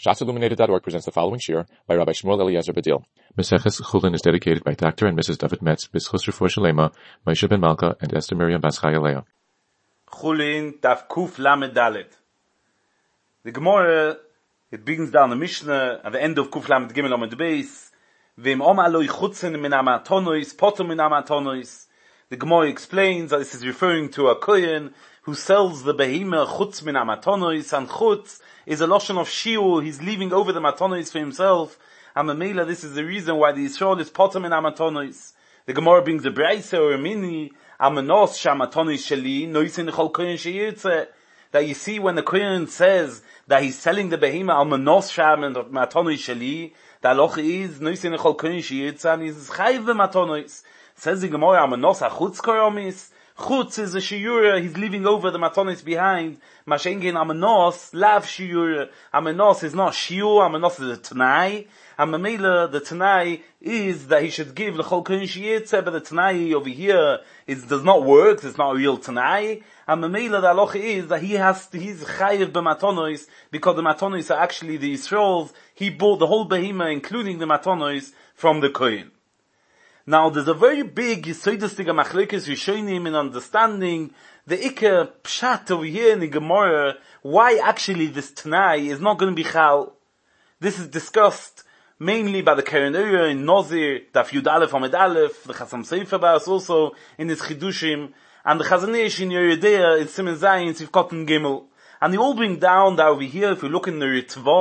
ShatzIlluminated.org presents the following shir by Rabbi Shmuel Eliezer Badil. Meseches Chulin is dedicated by Dr. and Mrs. David Metz, B'schus Refuah Shalema, Moshe Ben Malka, and Esther Miriam Bas Chaya Leah. Chulin Daf Kuf Lamed Dalet. The Gemara, it begins down the Mishnah at the end of Kuf Lamed Gimel Lamed Beis. V'im Om Aloi Chutzen Min Amatonois, Potom Min Amatonois. The Gemara explains that this is referring to a kohen who sells the behemah chutz min amatonois, and chutz is a loshon of shiur. He's leaving over the matonois for himself, and Mamela, this is the reason why the Yisrael is potom min amatonois. The Gemara brings a braisa or a mini amanos shamatonois sheli noisin chol kohen sheyirtze. That you see when the kohen says that he's selling the behemah amanos shamatonois sheli, the halacha is noisin chol kohen sheyirtze, and he's chayiv the matonois. Says the Gemara, amanos achutz koromis. Chutz is a shiura, he's leaving over the matonis behind. Mashengen amanos, lav shiura. Amanos is not shiur, amanos is a tanai. And Mamela, the tanai is that he should give l'chol kohen sheyirtze, but the tanai over here does not work, it's not a real tanai. And Mamela, the halacha is that he's chayiv b'matonos, because the matonos are actually the Yisraels. He bought the whole behemah, including the matonos, from the kohen. Now, there's a very big Yisodistika Machlekes Rishonim in understanding the Iker Pshat over here in the Gemara, why actually this Tanai is not going to be Chal. This is discussed mainly by the Keren Oyer in Nozir, Daf Yud Aleph Amud Aleph, the Chasam Sofer Bas also in his Chidushim, and the Chazon Ish in Yeridea in Simen Zayin, Sivkot and Gimel. And they all bring down that over here, if you look in the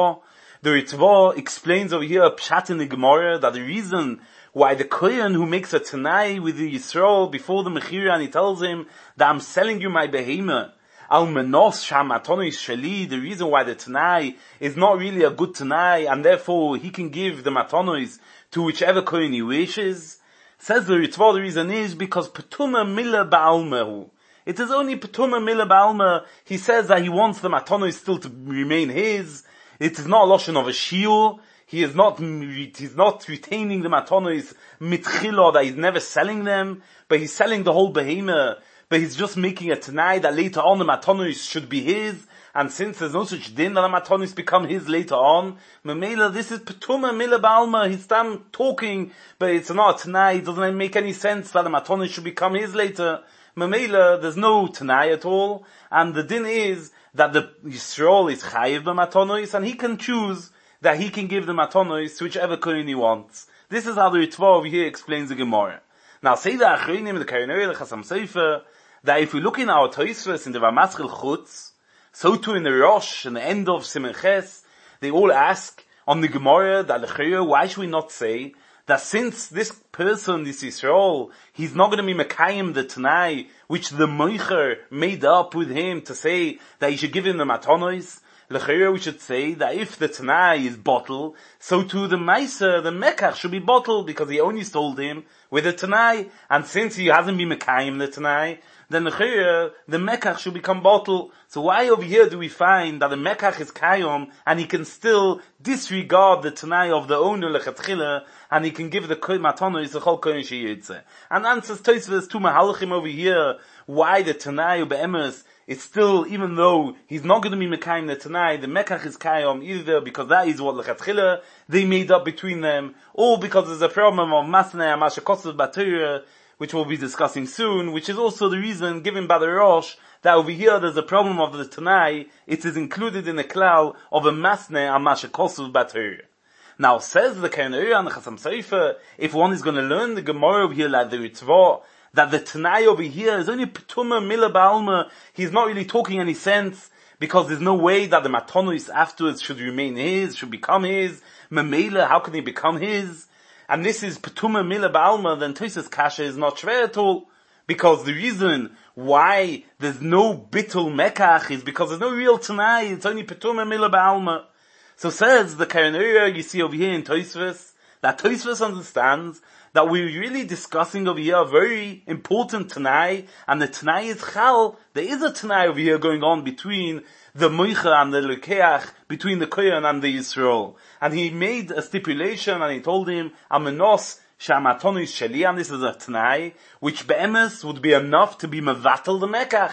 Ritva explains over here a Pshat in the Gemara, that the reason why the kohen who makes a tanai with the Yisrael before the Mechira, and he tells him that I'm selling you my behemah, al menos shamatonis sheli, the reason why the tanai is not really a good tanai, and therefore he can give the matonos to whichever kohen he wishes, says the Ritva, the reason is because petuma mila ba'almahu. It is only petuma mila ba'alma. He says that he wants the matonos still to remain his. It is not a loshon of a shiur. He's not retaining the matonos mitchilo, that he's never selling them, but he's selling the whole behemah, but he's just making a tanai that later on the matonos should be his, and since there's no such din that the matonos become his later on, Mamela, this is petuma mila ba'alma, he's done talking, but it's not a tanai, it doesn't make any sense that the matonos should become his later. Mamela, there's no tanai at all, and the din is that the Yisrael is chayiv b'matonos, and he can choose that he can give the matonos to whichever kohen he wants. This is how the Ritva over here explains the Gemara. Now, say the Achronim, the Keren Oyer, the Chasam Sofer, that if we look in our Tosfos in the Ramaschil Chutz, so too in the Rosh, in the end of Simen Ches, they all ask on the Gemara that Lechera, why should we not say that since this person, this Yisrael, he's not going to be Mekayim the Tanai, which the Moicher made up with him to say that he should give him the matonos, L'chayra, we should say that if the Tanai is bottled, so too the Meiser, the Mekach, should be bottled, because he only sold him with the Tanai, and since he hasn't been Mekayim the Tanai, then L'chayra, the Mekach should become bottled. So why over here do we find that the Mekach is Kayom, and he can still disregard the Tanai of the owner, L'chatchila, and he can give the Matonos, the Chol Kohen Sheyirtze? And answers Tosfos to Mahalachim over here, why the Tanai Be'emes, it's still, even though he's not going to be Mekayim the Tanai, the Mekach is Kayom, either because that is what L'chatchila they made up between them, or because there's a problem of Masnei HaMashakosov Baturah, which we'll be discussing soon, which is also the reason given by the Rosh, that over here there's a problem of the Tanai, it is included in the klal of a Masnei HaMashakosov Baturah. Now, says the Keren Oyer and the Chasam Sofer, if one is going to learn the Gemara over here like the Ritva, that the Tanai over here is only petuma mila ba'alma, he's not really talking any sense, because there's no way that the matonos afterwards should remain his, should become his. Mamela, how can they become his? And this is petuma mila ba'alma, then Tosfos Kasha is not shver at all, because the reason why there's no bittul mekach is because there's no real Tanai, it's only petuma mila ba'alma. So says the Keren Oyer, you see over here in Tosfos, that Tosfos understands that we're really discussing over here a very important Tanai, and the Tanai is Chal. There is a Tanai over here going on between the Moicha and the Lekeach, between the Kohen and the Yisrael. And he made a stipulation, and he told him, Amenos Shamatonis Sheli, and this is a Tanai, which Be'emes would be enough to be Mevatel the Mekach.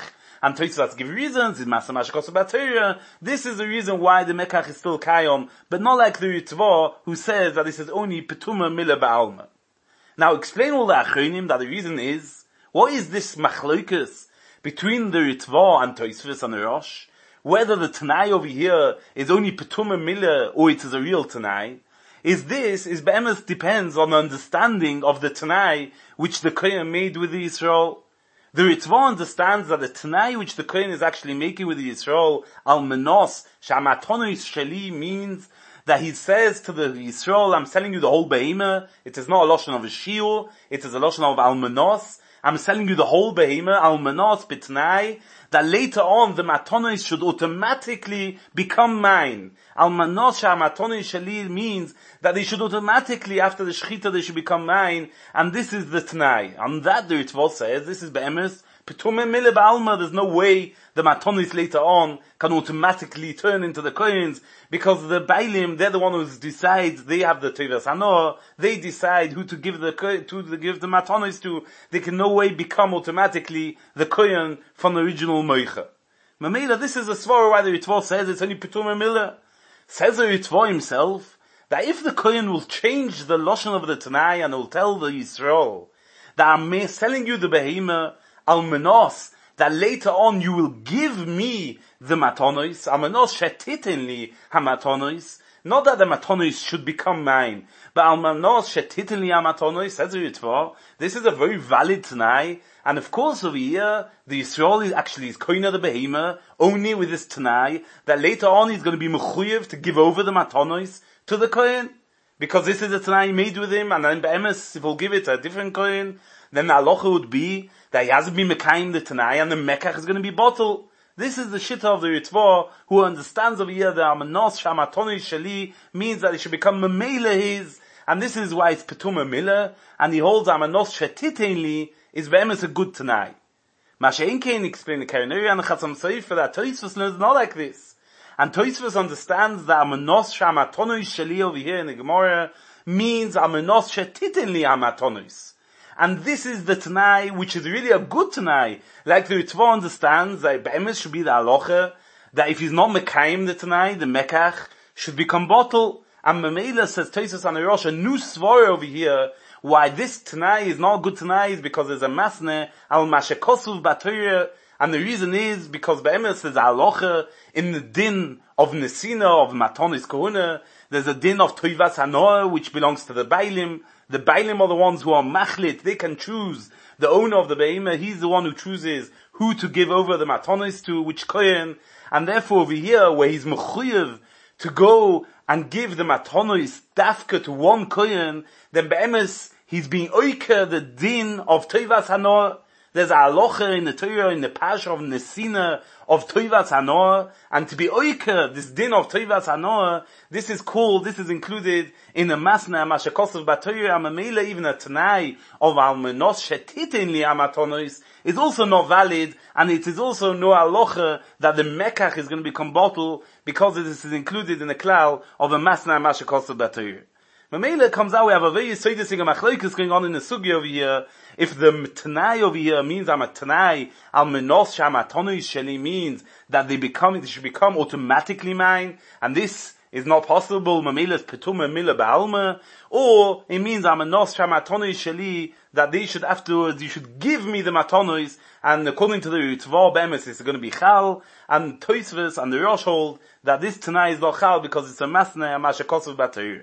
and Tosfos give reasons, is Masa Mashakos B'Torah. This is the reason why the Mekach is still Kayom, but not like the Ritva, who says that this is only Petuma Mila Ba'alma. Now explain all the Achronim that the reason is, what is this Machloikus between the Ritva and Tosfos and the Rosh? Whether the Tanai over here is only Petuma Mila or it is a real Tanai, is Be'emes depends on the understanding of the Tanai which the Kohen made with the Yisrael. The Ritva understands that the Tanai which the Kohen is actually making with the Yisrael, Al Menos, Shamatonis Sheli, means that he says to the Yisrael, I'm selling you the whole Behemah. It is not a Lashon of a Shiur, it is a Lashon of Al Menos. I'm selling you the whole Behemah, Al Menos, B'Tnai, that later on the Matonis should automatically become mine. Al Menos Matonis Sheli means that they should automatically, after the Shechita, they should become mine, and this is the Tnai. And that the Ritva says, this is Be'emes, Petumah Mile Ba'alma, there's no way the Matonis later on can automatically turn into the Kohen's, because the Bailim, they're the one who decides, they have the Teivas Hanor, they decide who to give the Matonis to, they can no way become automatically the Kohen from the original Moicha. Mamela, this is a svara why the Ritva says it's only Petumah Mile. Says the Ritva himself, that if the Kohen will change the Lashon of the Tanai and will tell the Yisrael that I'm selling you the Behemah, Al Menos, that later on you will give me the Matonos, Al Menos shetitenli ha-Matonos, not that the Matonos should become mine, but Al Menos shetitenli ha-Matonos, says the Ritva, this is a very valid Tanai, and of course over here, the Yisrael is actually Kohen of the Behemah, only with this Tanai, that later on he's going to be mechuyev to give over the Matonos to the Kohen, because this is the Tanai made with him, and then Be'emes, if he'll give it to a different Kohen, then the halacha would be that he hasn't been mekayim the Tanai, and the Mekach is going to be bottled. This is the shitta of the Ritva, who understands over here that Amanos Shamatoni Shali means that he should become Memela his, and this is why it's Petuma Mila, and he holds Amanos Shetitenli is Be'emes a good Tanai. Mashein Kain explained the Karineri and the Chatzam Sefer that Tosfos learns not like this. And Tosfos understands that Amanos Shamatoni Shali over here in the Gemara means Amanos Shetitenli Amatonis. And this is the Tanai, which is really a good Tanai. Like the Ritva understands that Be'emes should be the halacha, that if he's not Mekayim the Tanai, the Mekach should become bottle. And Mamela says, Tosfos and Rosh, a new svara over here, why this Tanai is not a good Tanai is because there's a masne, al mashekosuf b'Torah, and the reason is because Be'emes there's a halacha in the din of Nesina, of Matonis Kohuna, there's a din of Toivas Hanoah, which belongs to the Bailim. The Bailim are the ones who are machlit, they can choose. The owner of the Behemah, he's the one who chooses who to give over the Matonis to, which Kohen, and therefore over here, where he's mechuyev to go and give the Matonis dafka to one Kohen, then Be'emes, he's being oiker the din of Toivas Hanoah. There's a halacha in the Torah, in the Pasha of Nesina, of Toivas Hanoah, and to be oiker, this din of Toivas Hanoah, this is included in the Masna, Mashakosov Batoria, Amamela, even a Tanai of Almenos Shetitenli Amatonos, is also not valid, and it is also no halacha that the Mekach is going to become bottle, because this is included in the klal of a Masna, Mashakosov Batoria. Mamela comes out, we have a very soidesing machlokes going on in the sugi over here. If the Tanai over here means I'm a Tanai, al menos shamatonu sheli means that they should become automatically mine, and this is not possible. Mamela's petuma mila ba'alma, or it means I'm a nos shamatonu sheli that they should afterwards you should give me the matonos, and according to the Ritva Be'emes it's going to be chal, and Tosfos and the Rosh hold that this Tanai is not chal because it's a masna and mashakosov b'Torah.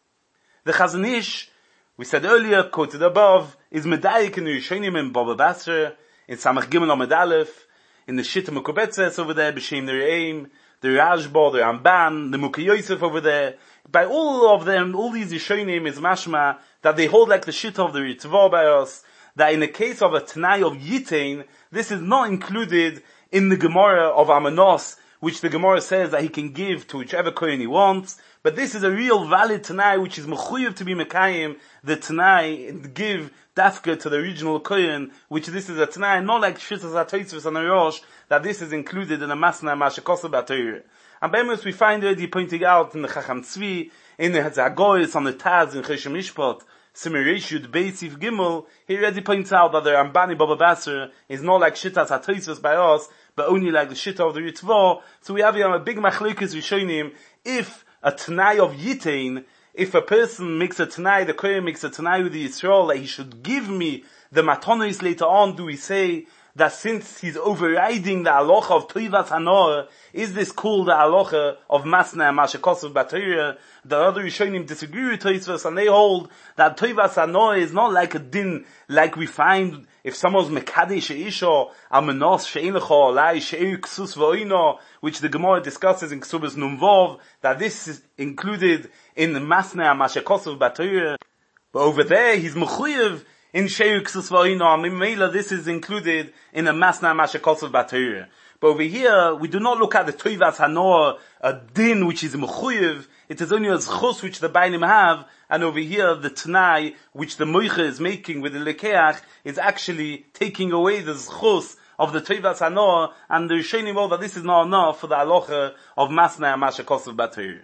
The Chazon Ish, we said earlier, quoted above, is medayik in the Rishonim in Baba Basra, in Samach Gimel Amud Aleph, in the Shitta Mekubetzes over there, B'Shem the Re'im, the Rashba, the Ramban, the Mukhi Yosef over there. By all of them, all these Rishonim is mashma, that they hold like the Shitta of the Ritva by us, that in the case of a Tanai of Yitain, this is not included in the Gemara of Amanos, which the Gemara says that he can give to whichever Kohen he wants, but this is a real valid Tanai, which is mechuyev to be Mekayim, the Tanai, and give dafka to the original Kohen, which this is a Tanai, not like Shittas HaTosfos and Rosh, that this is included in a Masna Mashakosov b'Torah. And Be'emes we find already pointing out in the Chacham Tzvi, in the Zagoyis, on the Taz, in Choshen Mishpat, Simireshut Beisiv Gimel, he already points out that the Rambani Baba Basra is not like Shittas HaTosfos by us, but only like the shita of the Ritzvah. So we have here a big machlokes rishonim. If a Tanai of Yitain, if a person makes a Tanai, the Kohen makes a Tanai with the Yisrael, that he should give me the matonos later on, do we say that since he's overriding the halacha of Toivas Hanor, is this called the halacha of Masna and Mashakosov Batayra? The other Rishonim disagree with Tosfos, and they hold that Toivas Hanor is not like a din, like we find if someone's Mekadesh Isha, Amenos She'inlecho Alai She'ir Ksus V'oino, which the Gemara discusses in Ksubas Numvov, that this is included in the Masna and Mashakosov Batayra. But over there, he's Mechuyev in She'ir Ksus V'oino, and Mimela, this is included in the Masna and Mashakosov Batayra. But over here, we do not look at the Toivas Hanor, a din which is Mechuyev. It is only a zchus which the Bainim have, and over here the Tanai, which the Moicha is making with the Lekeach, is actually taking away the zchus of the Toivas Hanor, and the Rishonim hold that this is not enough for the halacha of Masna and Mashakosov Batayra.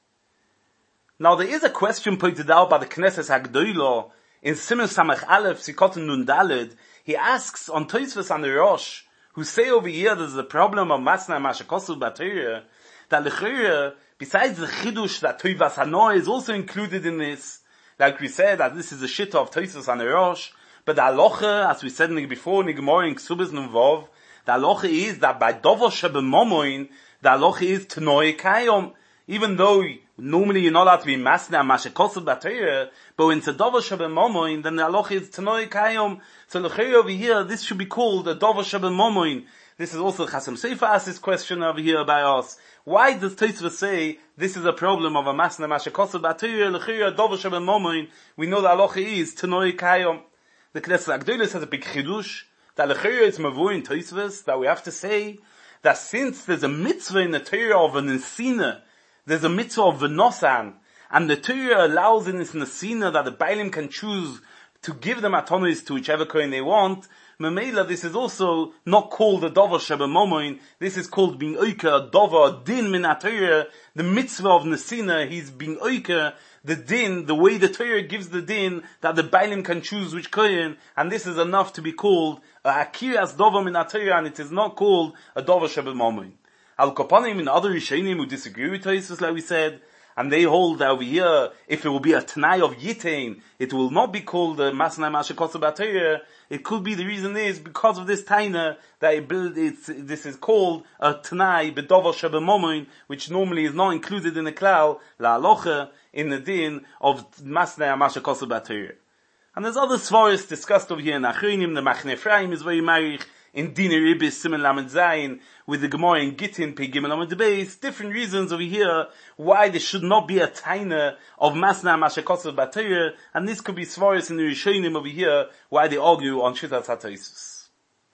Now there is a question pointed out by the Knesset HaGdoilo in Siman Samach Aleph, Sikotin Nun Daled. He asks on Tosfos and the Rosh, who say over here there's a problem of Masna and Mashakosov Batayra, that Lechira, besides the Chidush that Toivas Hanor is also included in this, like we said, that this is a shita of Tosfos and the Rosh, but the halacha, as we said before, in the Gemara in Ksubas Numvov, the halacha is that by Dovo Shebemomoin, the halacha is Tenoi Kayom, even though normally you're not allowed to be Masna and Mashakosov Batayra, but when it's a Dovo Shebemomoin, then the halacha is Tenoi Kayom. So Lechira over here, this should be called a Dovo Shebemomoin. This is also Chasam Seifa asked this question over here by us. Why does Tosfos say this is a problem of a Masna Mashakosov Batayra Lechira Dovo Shebemomoin? We know the halacha is Tenoi Kayom. The Knesset HaGdolos has a big chidush that Lechira is mavur in Tosfos, that we have to say that since there's a mitzvah in the Torah of a Nesina, there's a mitzvah of Venosan, and the Torah allows in this Nesina that the Bailim can choose to give them autonomies to whichever Kohen they want. Memela, this is also not called a Dover Shebemomoin. This is called being Oika, a Dover, a Din min HaTorah. The mitzvah of Nesina, he's being Oika, the Din, the way the Torah gives the Din, that the Bailim can choose which Kohen, and this is enough to be called a Akiras Dover min HaTorah, and it is not called a Dover Shebemomoin. Al Kopanim and other Rishonim who disagree with Tosfos, like we said, and they hold that over here, if it will be a Tanai of Yitain, it will not be called a Masna Mashakosov Batayra. It could be the reason is because of this Taina that this is called a Tanai B'Dovo Shebemomoin, which normally is not included in the Klal, La Alocha, in the din of Masna Mashakosov Batayra. And there's other svaris discussed over here in Achronim. The Machne Ephraim is very marich in Dina Ribis Siman Lamed Zayin, with the Gemara in Gittin Pei Gimel Lamed Beis. Different reasons over here why there should not be a taina of Masna Mashakosov Batayra, and this could be svaris in the Rishonim over here why they argue on Shitas HaTosfos.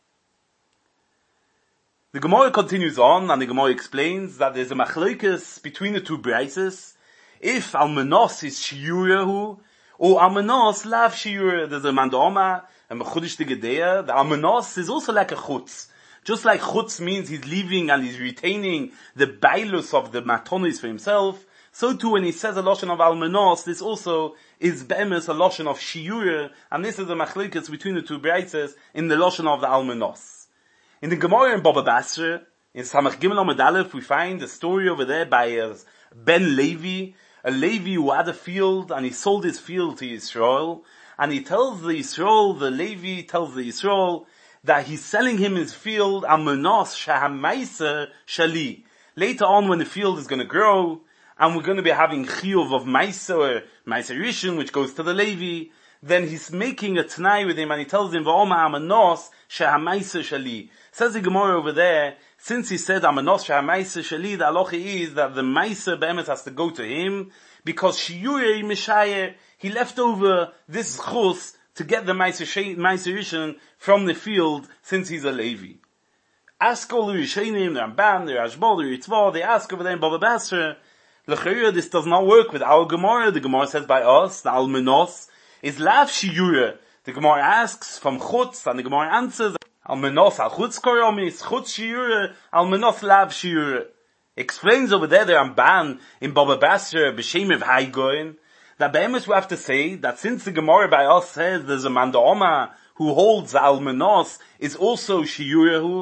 The Gemara continues on, and the Gemara explains that there's a machlokes between the two braises. If Almenos is Shiurahu, or Almenos lav Shiura, there's a Mandoma, and Mechudish the Gedeya. The Almenos is also like a Chutz. Just like Chutz means he's leaving and he's retaining the bailus of the matonis for himself, so too when he says a loshon of Almenos, this also is be'emes a loshon of Shiura, and this is a machlokes between the two braises in the loshon of the Almenos. In the Gemara in Baba Basra, in Samach Gimel Amud Aleph, we find a story over there by Ben Levi, a Levi who had a field, and he sold his field to Yisrael, and he tells the Yisrael, the Levi tells the Yisrael, that he's selling him his field, Almenos Shahamaisa Shali. Later on when the field is going to grow, and we're going to be having Chiyuv of Maisa, or Maisa Rishon, which goes to the Levi, then he's making a Tanai with him, and he tells him, V'oma Almenos Shahamaisa Shali. Says the Gemara over there, since he said Almenos Shahamaisa Shali, the halacha is that the Maisa Be'emet has to go to him, because Shiyurei Mishayer, he left over this chus to get the Maisa Rishon from the field, since he's a Levi. Ask all the Rishonim, the Ramban, the Rashba, the Ritzvah, they ask over there in Baba Basra, L'chayra, this does not work with our Gemara. The Gemara says by us, the Almenos is lav Shiyura. The Gemara asks from Chutz, and the Gemara answers, Almenos al Chutz Koromis, Chutz Shiyura, Almenos lav Shiyura. Explains over there the Ramban in Baba Basra, B'Shem of Haigoin, that be'emes we have to say that since the Gemara by us says there's a Mandoma who holds the Almenos is also Shiyurahu,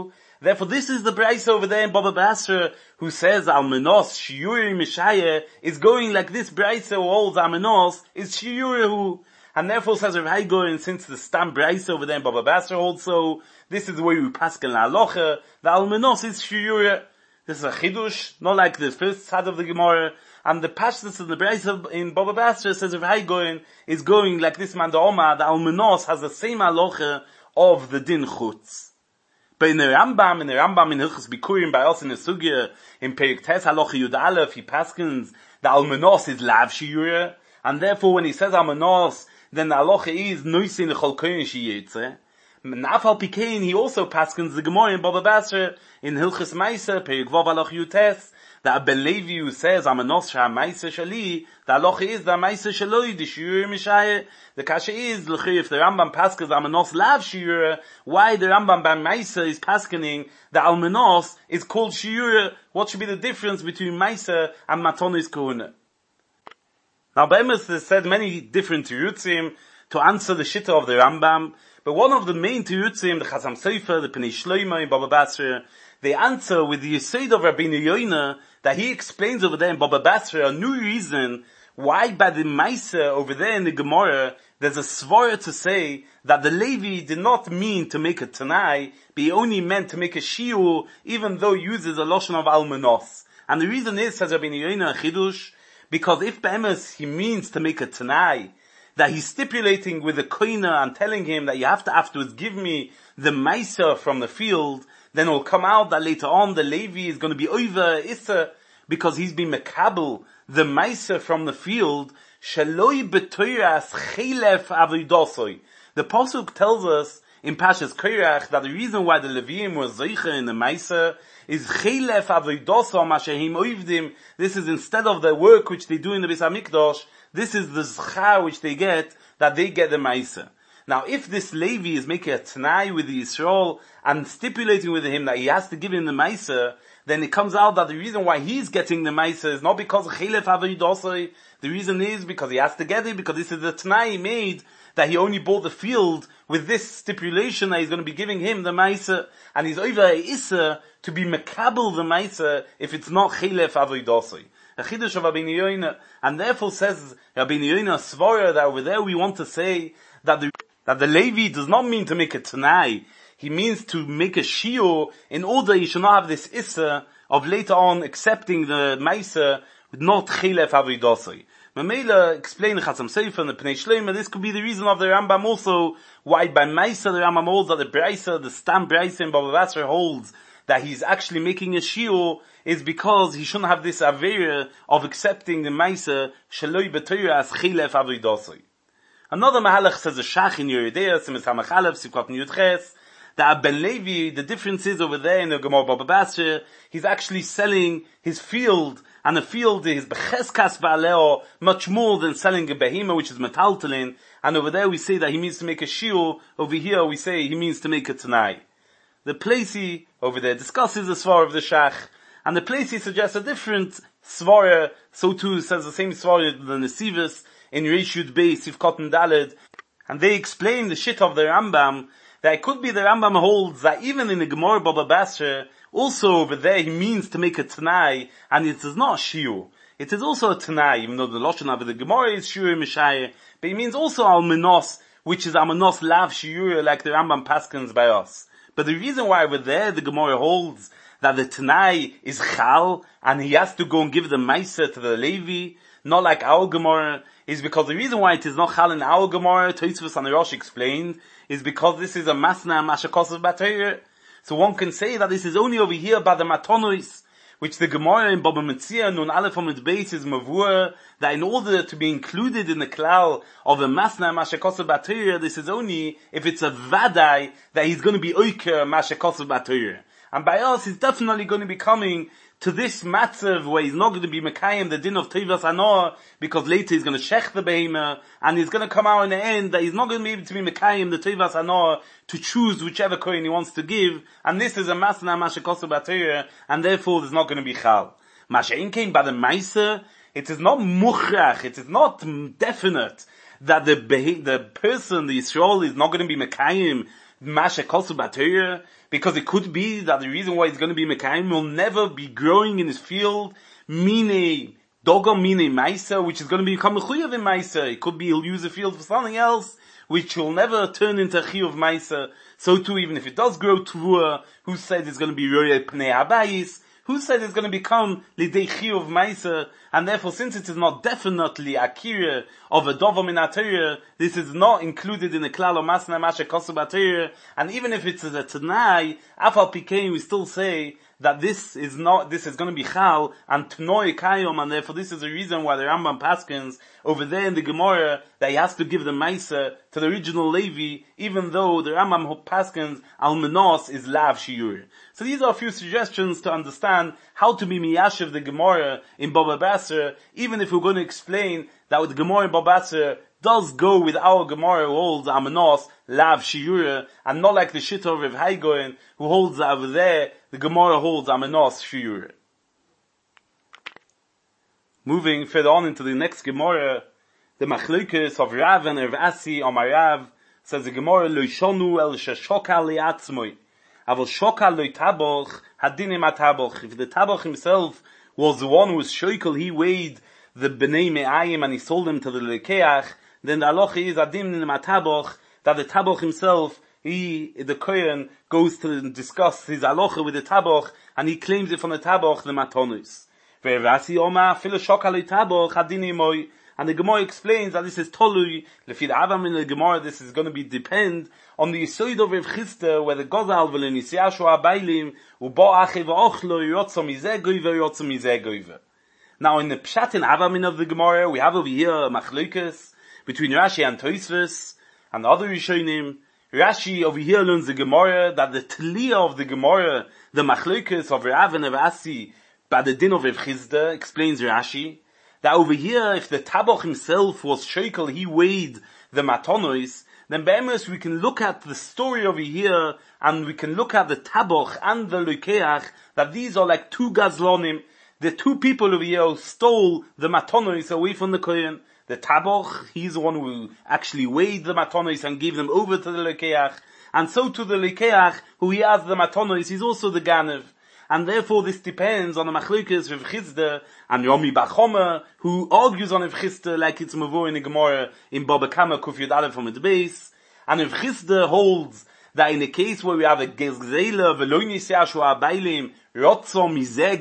Therefore, this is the Braisa over there in Baba Basra, who says Almenos Shiuri Mishaya is going like this Braisa who holds Almenos is Shiuri, and therefore says Rav Hai Goren, since the Stam Braisa over there in Baba Basra also, this is the way we paskel la Alocha, the Almenos is Shiuri. This is a Chidush, not like the first side of the Gemara, and the Pashtus of the Braisa in Baba Basra says Rav Hai Goren is going like this man the Oma, the Almenos has the same Alocha of the Din Chutz. But in the Rambam in Hilchos Bikurim, by us in the Sugya, in Perek Tes Halacha Yud Aleph, he paskins, the Almenos is Lav Shiura, and therefore when he says Almenos, then the Halacha is Noisin L'chol Koyin Shiyetze. Nafal Pikein, he also paskins the Gemara in Baba Basra, in Hilchos Maisa, Perek Vav Halacha Yud Tes, the Ben Levi who says Almenos Shah Maisa Shali, the Halacha is the Maisa Shaloi, the Shiura Mishaya. The kasha is, if the Rambam paskins Almenos Lav Shiura, why the Rambam by Maisa is paskening the Almenos is called Shiura? What should be the difference between Maisa and Matonis Kohuna? Now, Be'emes has said many different Tirutzim to answer the Shitta of the Rambam, but one of the main Tirutzim, the Chazam Sofer, the Pnei Shlomo in Baba Basra, they answer with the Yesod of Rabbeinu Yoina, that he explains over there in Baba Basra a new reason why by the Maisa over there in the Gemara, there's a svara to say that the Levi did not mean to make a Tanai, but he only meant to make a Shiur, even though he uses a Lashon of Almenos. And the reason is, says Rabbeinu Yoina Chidush, because if Be'emes he means to make a Tanai, that he's stipulating with the Koina and telling him that you have to afterwards give me the Maisa from the field, then it will come out that later on the Levi is going to be over Issa, because he's been Mekabel, the Maisa from the field, Shaloi betoiras chelef avidosoi. The Pasuk tells us in Pashas Korach that the reason why the Leviim were Zoicha in the Maisa is chelef avidosoi mashehim oivdim. This is instead of the work which they do in the Beis HaMikdash, this is the Zcha which they get, that they get the Maisa. Now, if this Levi is making a Tanai with the Yisrael and stipulating with him that he has to give him the Maisa, then it comes out that the reason why he's getting the Maisa is not because of Chelef Avidosai. The reason is because he has to get it, because this is the Tanai he made, that he only bought the field with this stipulation that he's going to be giving him the Maisa, and he's over Issa to be Mekabel the Maisa if it's not Chelef Avidosai. A Chidush of Rabbeinu Yoina, and therefore says Rabbeinu Yoina Svara that over there we want to say that the Levi does not mean to make a Tanai. He means to make a shiur in order he should not have this issa of later on accepting the Maisa with not Chelef Avidosai. Mamela explain the Chazam Sofer and the Pnei Shlomo, this could be the reason of the Rambam also, why by Maisa the Rambam holds that the Braisa, the Stam Braisa in Baba Basra holds that he's actually making a shiur, is because he shouldn't have this avera of accepting the Maisa Shaloi B'Torah as Chelef Avidosai. Another Mahalach says a Shach in Yeridea, Simis HaMachalev, Sivkot Yudches, that Ben Levi, the difference is over there in the Gemara Baba Basra, he's actually selling his field, and the field is Becheskas Ba'aleo, much more than selling a behema, which is metaltalin, and over there we say that he means to make a shiur, over here we say he means to make a tanai. The Placey over there discusses the svara of the Shach, and the Placey suggests a different svara, so too says the same svara the Nesivus, in Reish Yud Beis, Sivkot and Daled, and they explain the shit of the Rambam, that it could be the Rambam holds that even in the Gemara Baba Basra, also over there he means to make a Tanai, and it is not Shiur. It is also a Tanai, even though the Lashon of the Gemara is Shiur Mishaya, but it means also Almenos, which is Almenos Lav Shiur, like the Rambam paskins by us. But the reason why over there the Gemara holds that the Tanai is Chal, and he has to go and give the Maisa to the Levi, not like our Gemara, is because the reason why it is not Chal in our Gemara, Tosfos and Rosh explained, is because this is a Masna Mashakos of Batayr. So one can say that this is only over here by the Matonois, which the Gemara in Baba Metzia, Nun Aleph on its base is Mavur, that in order to be included in the klal of a Masna Mashakos Batayr, this is only if it's a Vadai that he's going to be Oiker Mashakos Batayr. And by us, he's definitely going to be coming to this matzav where he's not going to be Mekayim the din of Teivas Anoah, because later he's going to shech the behemah, and he's going to come out in the end that he's not going to be able to be Mekayim the Teivas Anoah to choose whichever coin he wants to give, and this is a Masna Mashakos Batayr, and therefore there's not going to be Chal. Mashain came by the Maisa, it is not Mukhrach, it is not definite that the person, the Yisrael, is not going to be Mekayim Masha Kosu Bataya, because it could be that the reason why he's going to be Mekayim will never be growing in his field, Mine, Doga Mine Maisa, which is going to become a Chuyav in Maisa. It could be he'll use the field for something else, which will never turn into Chuyav Maisa. So too, even if it does grow Tvua, who said it's going to be Roya Pnei Habayis, who said it's going to become Lidei Chiyuv Maisa, and therefore since it is not definitely Akira of a Dovam in Atayah, this is not included in the Klal of Masna Masha Kosu Batayah, and even if it's a Tanai, Afal Pikein, we still say that this is going to be Chal, and Tnoi Kayom, and therefore this is the reason why the Rambam Paskins, over there in the Gemara, that he has to give the Maisa to the original Levi, even though the Rambam Paskins, Al Menos is Lav Shiur. So these are a few suggestions to understand how to be Miyashiv the Gemara in Baba Basra, even if we're going to explain that with the Gemara in Baba Basra does go with our Gemara who holds Amanos, Lav Shiura, and not like the Shitta of Rav Haigoin who holds over there, the Gemara holds Amanos Shiura. Moving further on into the next Gemara, the Machlokes of Rav and Rav Asi Amarav says the Gemara, Lo Shonu el Sheshokal Liatzmoi. Aval Shokal Lo Taboch Hadinim Ataboch. If the Taboch himself was the one who was Shoikel, he weighed the Bnei Me'ayim and he sold them to the Lekeach, then the halacha is Adinim Ataboch, that the Taboch himself, the Kohen, goes to discuss his halacha with the Taboch, and he claims it from the Taboch, the Matonus. Ve'Rasi Oma Filo Shokal Lo Taboch Hadinim Moi. And the Gemara explains that this is Tolui, Lefi the Avam in the Gemara, this is going to be depend on the Yisoid of Rav Chisda, where the Gozal v'len Yisiyashu Abaylim, u'bo achi v'ochlo, yotzo mizeh goive, yotzo mizeh goive. Now in the Pshat in Avamin of the Gemara, we have over here a Machlokes between Rashi and Tosfos, and the other Rishonim. Rashi over here learns the Gemara, that the Tliya of the Gemara, the Machlokes of Rav and Rav Asi, by the din of Rav Chisda, explains Rashi, that over here, if the Taboch himself was Shekel, he weighed the Matonos, then be'emes we can look at the story over here, and we can look at the Taboch and the Lekeach, that these are like two Gazlonim, the two people over here who stole the Matonos away from the Kohen. The Taboch, he's the one who actually weighed the Matonos and gave them over to the Lekeach, and so to the Lekeach, who he has the Matonos, he's also the Ganev. And therefore this depends on the Machlokes Rav Chisda and Rami Bar Choma, who argues on Rav Chisda like it's Mavur in the Gemara in Baba Kama Kuf Yud Aleph from its base. And Rav Chisda holds that in a case where we have a Gezela V'lo Yisiyashu Abaylim Rotzo Mizeh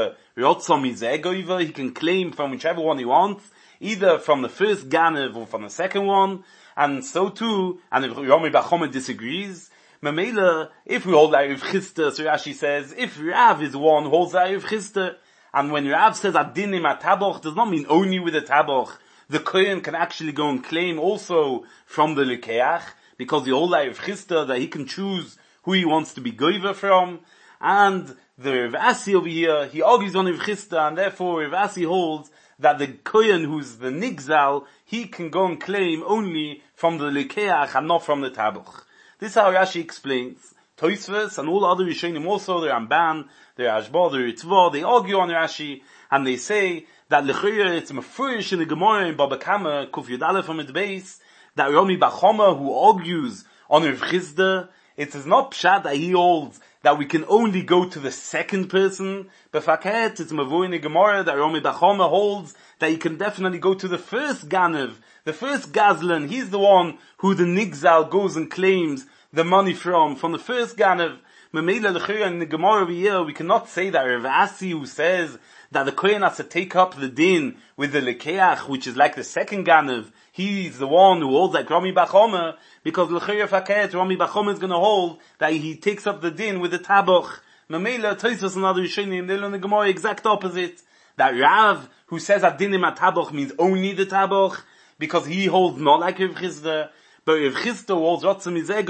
Goiva, he can claim from whichever one he wants, either from the first Ganev or from the second one, and so too, and if Rami Bar Choma disagrees, Mamela, if we hold that Rav Chisda, so Rashi says, if Rav is one who holds that Rav Chisda, and when Rav says Adinim Ataboch, does not mean only with the Taboch, the Kohen can actually go and claim also from the Lekeach, because the hold that Rav Chisda, that he can choose who he wants to be Goiver from, and the Rav Asi over here, he argues on Rav Chisda, and therefore Rav Asi holds that the Kohen who's the Nigzal, he can go and claim only from the Lekeach and not from the Taboch. This is how Rashi explains. Tosfos and all other Rishonim also, the Ramban, the Rashba, the Ritva, they argue on Rashi, and they say that L'chira, it's mafurish in the Gemara in Baba Kama, Kuf Yud Aleph from its base, that Rami Bar Choma, who argues on Rav Chisda, it is not pshat that he holds that we can only go to the second person, but faket, it's mavur in the Gemara that Rami Bar Choma holds that you can definitely go to the first Ganev, the first Gazlan. He's the one who the Nigzal goes and claims the money from the first Ganev. Memela l'chira in the Gemara over here, we cannot say that Rav Asi, who says that the Kohen has to take up the din with the Lekeach, which is like the second Ganev, he's the one who holds like Rami Bar Choma, because l'chira faket, Rami Bar Choma is going to hold that he takes up the din with the Taboch. Memela, Tosfos and other Rishonim, they learn the Gemara exact opposite. That Rav, who says that dinim ataboch means only the taboch, because he holds not like Rav Chisda, but Rav Chisda holds Rotzo Mizeh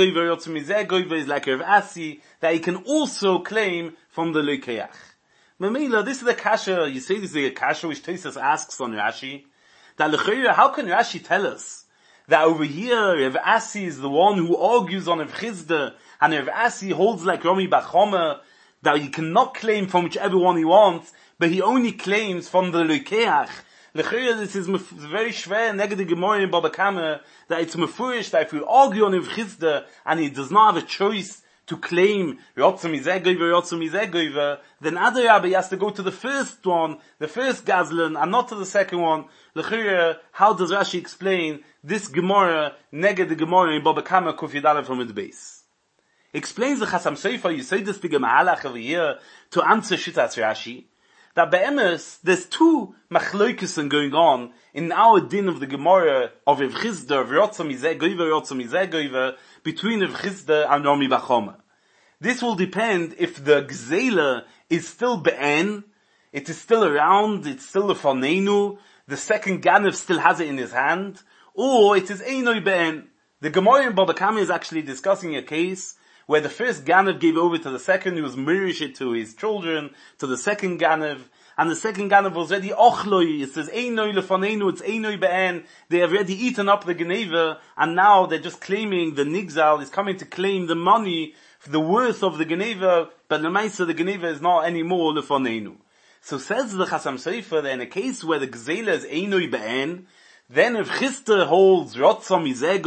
Goiva is like Rav Asi, that he can also claim from the Lekeach. Mamela, this is the kasha, you say this is a kasha which Tosfos asks on Rashi, that l'chayra, how can Rashi tell us that over here Rav Asi is the one who argues on Rav Chisda, and Rav Asi holds like Rami Bar Choma, that he cannot claim from whichever one he wants, but he only claims from the Lekeach. Lechira, this is very schwer, negative Gemara in Baba Kama, that it's mefurish, that if we argue on Rav Chisda, and he does not have a choice to claim Yotzum Izegoiva, then Adarabba he has to go to the first one, the first Gazlan, and not to the second one. Lechira, how does Rashi explain this Gemara, negative Gemara in Baba Kama, Kuf Yudalef from its base? Explains the Chasam Sofer, you say this big Mahalach over here, to answer Shittas Rashi, that be'emes, there's two machloikesen going on in our din of the Gemara of Rav Chisda, of Yotzum Izegoiva, between Rav Chisda and Rami bar Chama. This will depend if the Gzeila is still be'en, it is still around, it's still a Fanenu, the second Ganev still has it in his hand, or it is Einoi be'en. The Gemara in Baba Kama is actually discussing a case where the first Ganev gave over to the second, he was mirish it to his children, to the second Ganev, and the second Ganev was already ochloi, it says Einoi lefanenu, it's Einoi be'en, they have already eaten up the Geneva, and now they're just claiming, the Nigzal is coming to claim the money, for the worth of the Geneva, but the Maisa, the Geneva is not anymore lefanenu. So says the Chasam Sofer that in a case where the Gzeila is Einoi be'en, then if Chisda holds Yotzum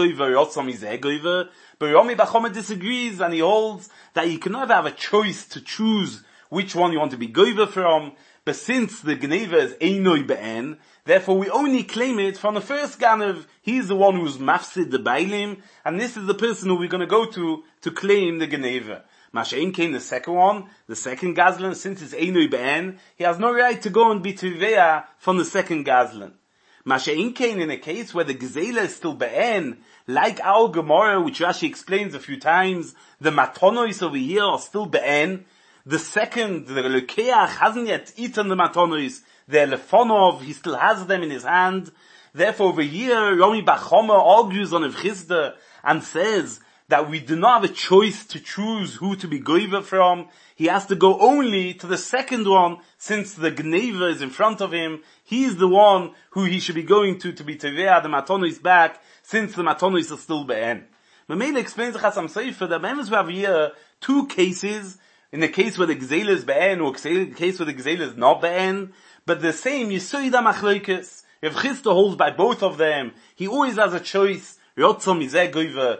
Izegoiva, but Rami bar Chama disagrees and he holds that you can never have a choice to choose which one you want to be goiva from, but since the Geneva is Einoi be'en, therefore we only claim it from the first Ganev. He's the one who's mafsid the Bailim, and this is the person who we're going to go to claim the Geneva. Mashain came the second one, the second Gazlan, since it's Einoi be'en, he has no right to go and be Tivea from the second Gazlan. Mashain came in a case where the Gezela is still be'en, like our Gemara, which Rashi explains a few times, the Matonois over here are still be'en, the second, the Lekeach hasn't yet eaten the Matonois, the Lefonov, he still has them in his hand, therefore over here, Rami bar Chama argues on Rav Chisda, and says, that we do not have a choice to choose who to be goiva from. He has to go only to the second one, since the Gneva is in front of him. He is the one who he should be going to be Tevea, the Matonis back, since the Matonis are still be'en. Mamela explains the Chasam Sofer that we have here two cases, in the case where the Gzeila is be'en, or the case where the Gzeila is not be'en, but the same Yisoida Machloikes. Rav Chisda holds by both of them. He always has a choice. Yotzum Izegoiva.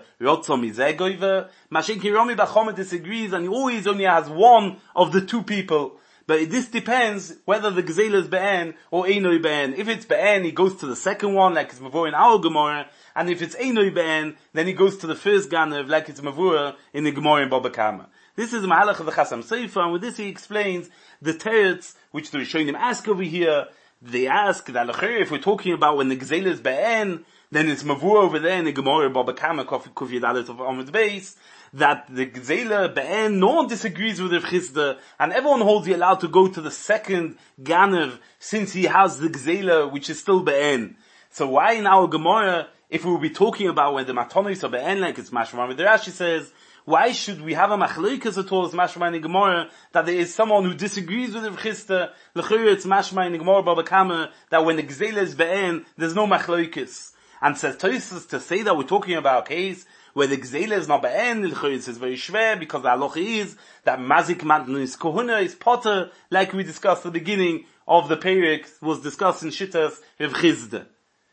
Mashenki Rami bar Chama disagrees, and he always only has one of the two people. But this depends whether the Gzeila is be'en or Einoi be'en. If it's be'en, he goes to the second one, like it's Mavur in our Gemara, and if it's Einoi be'en, then he goes to the first Ganev, like it's Mavur in the Gemara in Baba Kama. This is the Mahalach of the Chasam Sofer, and with this he explains the teretz, which the Rishonim ask over here. They ask that if we're talking about when the Gzeila is be'en, then it's Mavur over there in the Gemara Baba Kama, Kuf Yadalet of Amid's base, that the Gzeila be'en, no one disagrees with Rav Chisda, and everyone holds you allowed to go to the second Ganev, since he has the Gzeila, which is still be'en. So why in our Gemara, if we will be talking about when the Matonis are be'en, like it's Mashma, the Rashi says, why should we have a machloikas at all as Mashma in the Gemara, that there is someone who disagrees with Rav Chisda? L'chira it's Mashma in the Gemara Baba Kama, that when the Gzeila is be'en, there's no machloikas. And says Tosfos to say that we're talking about a case where the Gzeila is not be'en, l'chira it's very schwer, because the halacha is that mazik matnis kohuna is potter, like we discussed at the beginning of the Perek, was discussed in Shittas Rav Chisda.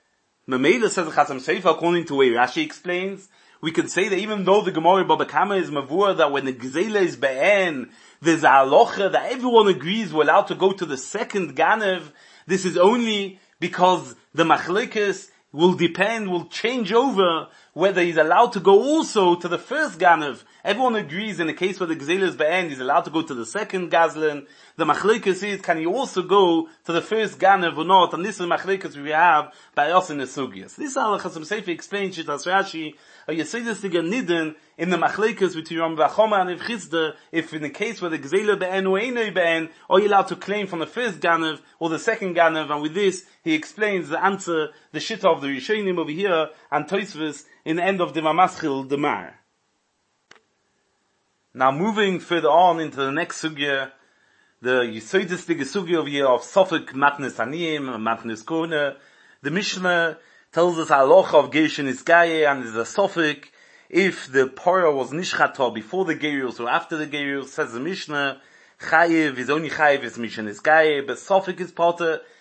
Mamela says the Chasam Sofer, according to where Rashi explains, we could say that even though the Gemara Baba Kama is mavur, that when the Gzeila is be'en, there's a halacha that everyone agrees we're allowed to go to the second Ganev. This is only because the machlekes will change over whether he's allowed to go also to the first Ganev. Everyone agrees in the case where the Gzeila is be'en, he's allowed to go to the second Gazlan. The machlekes is, can he also go to the first Ganev or not? And this is the machlekes we have by us in the Sugyas. This Chasam Sofer explains Shittas Rashi, you say this to Nidin in the machlekes between Rami bar Chama and Rav Chisda, if in the case where the Gzeila be'en or Einoi be'en, are you allowed to claim from the first Ganev or the second Ganev? And with this, he explains the answer, the Shitta of the Rishonim over here, and Tosfos in the end of the Mamaschil Demar. Now moving further on into the next sugya, the Yisoidistige sugya over here of Sofik Matnes Aniyim, Matnes Kohuna, the Mishnah tells us halacha of Gershin Iskaye, and there's a Sofik, if the Porah was Nishchata before the Gerus or after the Gerus, says the Mishnah, Chayiv is only Chayiv is Mishnah Iskaye, but Sofik is Potter,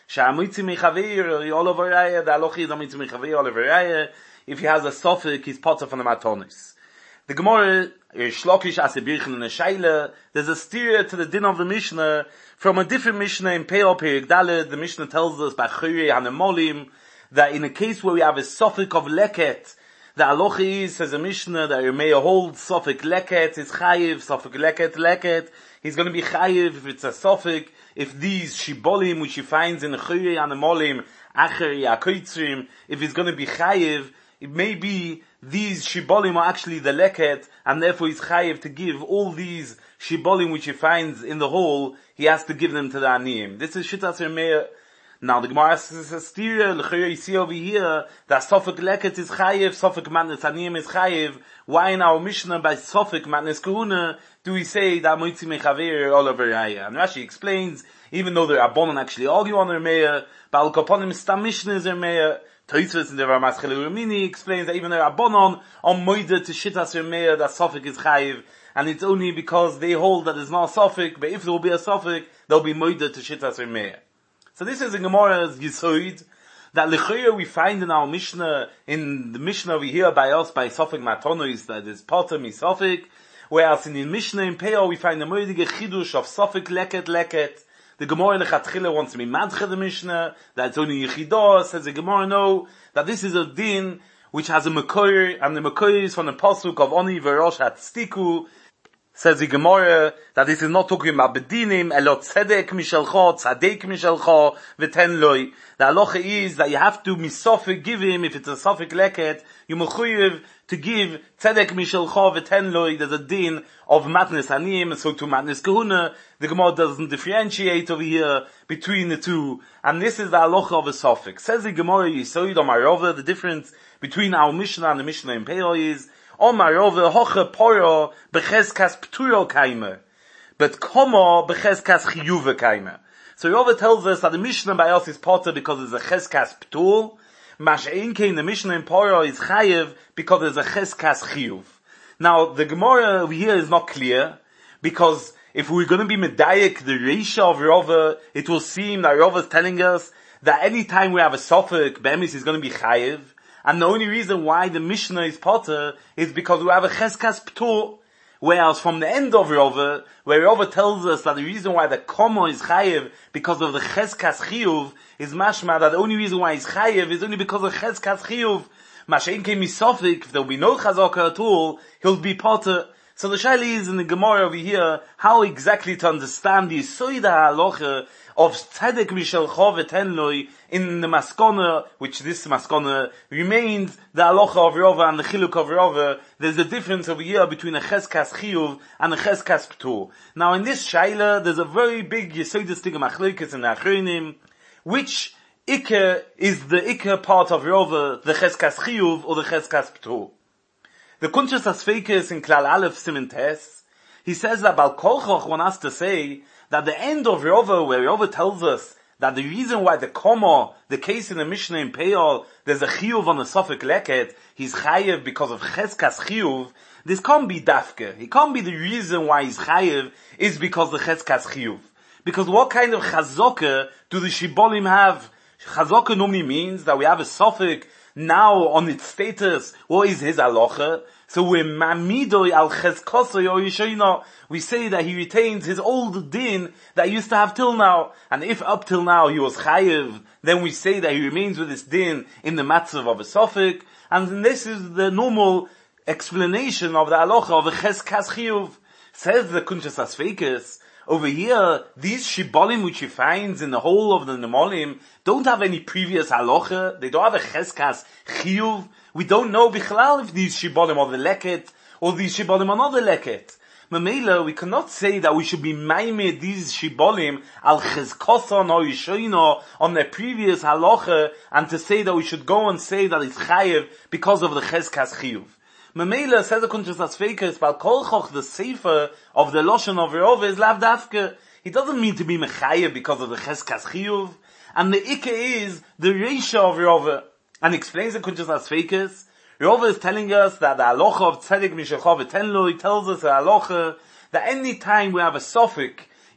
Sha'amitzi mechaveir, all over raya, the alochi is amitzi mechaveir, all over raya. If he has a suffix, he's potter from the matonis. The Gemara, Shlokish Asibirchen in the Shaila, there's a steer to the din of the Mishnah, from a different Mishnah in Peor Perik Daled. The Mishnah tells us by Chirei Hanemolim, that in a case where we have a suffix of leket, the alochi is, says a Mishnah, that you may hold suffix leket, is chayiv, suffix leket, he's going to be chayiv if it's a suffix, if these shibolim which he finds in Chirei Hanemolim, acher yakoitzrim, if he's going to be chayiv, it may be these shibolim are actually the leket, and therefore he's chayiv to give all these shibolim which he finds in the hole, he has to give them to the aniyim. This is Shittas Remeir. Now the Gemara says, you see over here, that Sofik leket is chayiv, Sofik matnes aniyim is chayiv. Why in our Mishnah by Sofik matnes kahuna do we say that moitzi mechaver all over raya? And Rashi explains, even though the Rabbanon actually argue on Remeir, but Al Kaponim Stam Mishnah is Remeir. Tosfos in the Ramas Chilei explains that even the Rabbanon on moide to Shittas Remeir that Sofik is chayiv, and it's only because they hold that there's no Sofik, but if there will be a Sofik, there'll be moide to Shittas Remeir. So this is in Gemara's Yisoid, that L'chayr we find in our Mishnah, in the Mishnah over here by us, by Sofik Matonos, that is Potter mi Sofik, whereas in the Mishnah in Peor we find the moidige Chidush of Sofik leket. The Gemara Lechatchila wants to be madche the Mishnah, that it's only Yechidah. Says the Gemara, no, that this is a din which has a Mekoyer, and the Mekoyer is from the Pasuk of Oni V'rosh HaTztiku. Says the Gemara, that this is not talking about Bedinim, Elot Tzedek Mishelcho, Tzadek Mishelcho, V'ten Loi. The halacha is that you have to misofik give him, if it's a sofik leket, you mechuyev to give Tzedek Mishelcho, V'ten Loi. There's a din of matnes aniyim, and so to matnes kahuna. The Gemara doesn't differentiate over here between the two, and this is the halacha of a sofik. Says the Gemara, Yisoid Omarova, the difference between our Mishnah and the Mishnah in Peor is, Omarova hoche poro becheskas pturo kaime, but komo becheskas chiyuve kaime. So Rova tells us that the Mishnah by us is potter because it's a cheskas ptur, mash'einke in the Mishnah in poro is chayev because it's a cheskas chiyuv. Now the Gemara over here is not clear, because if we're going to be medayik the reisha of Rova, it will seem that Rova is telling us that any time we have a sofik, be'emes is going to be chayev. And the only reason why the Mishnah is potter is because we have a cheskas ptur. Whereas from the end of Rova, where Rova tells us that the reason why the komo is chayev because of the cheskas chiyuv, is mashma that the only reason why he's chayev is only because of cheskas chiyuv. Mashein came misofik, if there will be no chazaka at all, he'll be potter. So the shaila is in the Gemara over here, how exactly to understand the Yisoida halacha of Tzedek Mishelcho V'ten Loi in the Maskona, which this Maskona remains the halacha of Rova and the Chiluk of Rova. There's a difference over here between a Cheskas Chiyuv and a Cheskas Ptur. Now in this shaila, there's a very big Yisoida stigma machlokes in the Achronim, which Iker is the Iker part of Rova, the Cheskas Chiyuv or the Cheskas Ptur. The Kuntres Asfeikes in Klal Aleph Siman Tes, he says that Bal Kolchoch wants us to say that the end of Rova, where Rova tells us that the reason why the Komo, the case in the Mishnah in Peor, there's a Chiyuv on the Sofik Leket, he's Chayev because of Cheskas Chiyuv, this can't be Dafke. It can't be the reason why he's Chayev is because the Cheskas Chiyuv. Because what kind of Chazoke do the Shibolim have? Chazoke normally means that we have a Sofik now on its status. What is his halacha? So we're mamidoi al cheskosoi or yishayna. We say that he retains his old din that he used to have till now. And if up till now he was chayiv, then we say that he remains with his din in the matzav of a sofik. And this is the normal explanation of the halacha of a cheskas chiyuv. Says the Kuntres Asfeikes, over here, these shibolim which he finds in the whole of the nemolim don't have any previous halacha. They don't have a cheskas chiyuv. We don't know bichlal if these shibolim are the leket or these shibolim are not the leket. Mamela, we cannot say that we should be maimed these shibolim al cheskoson or yishoino on their previous halacha, and to say that we should go and say that it's chayev because of the cheskas chiyuv. Mamela says the Kuntres Asfeikes, but kolchoch the sefer of the Loshen of Rova is lav dafke. He doesn't mean to be mechayev because of the cheskas chiyuv, and the ikke is the reisha of Rova. And explains the Kuntres Asfeikes, Rova is telling us that the halacha of Tzedek Mishelcho V'ten Loi tells us the halacha that any time we have a sofik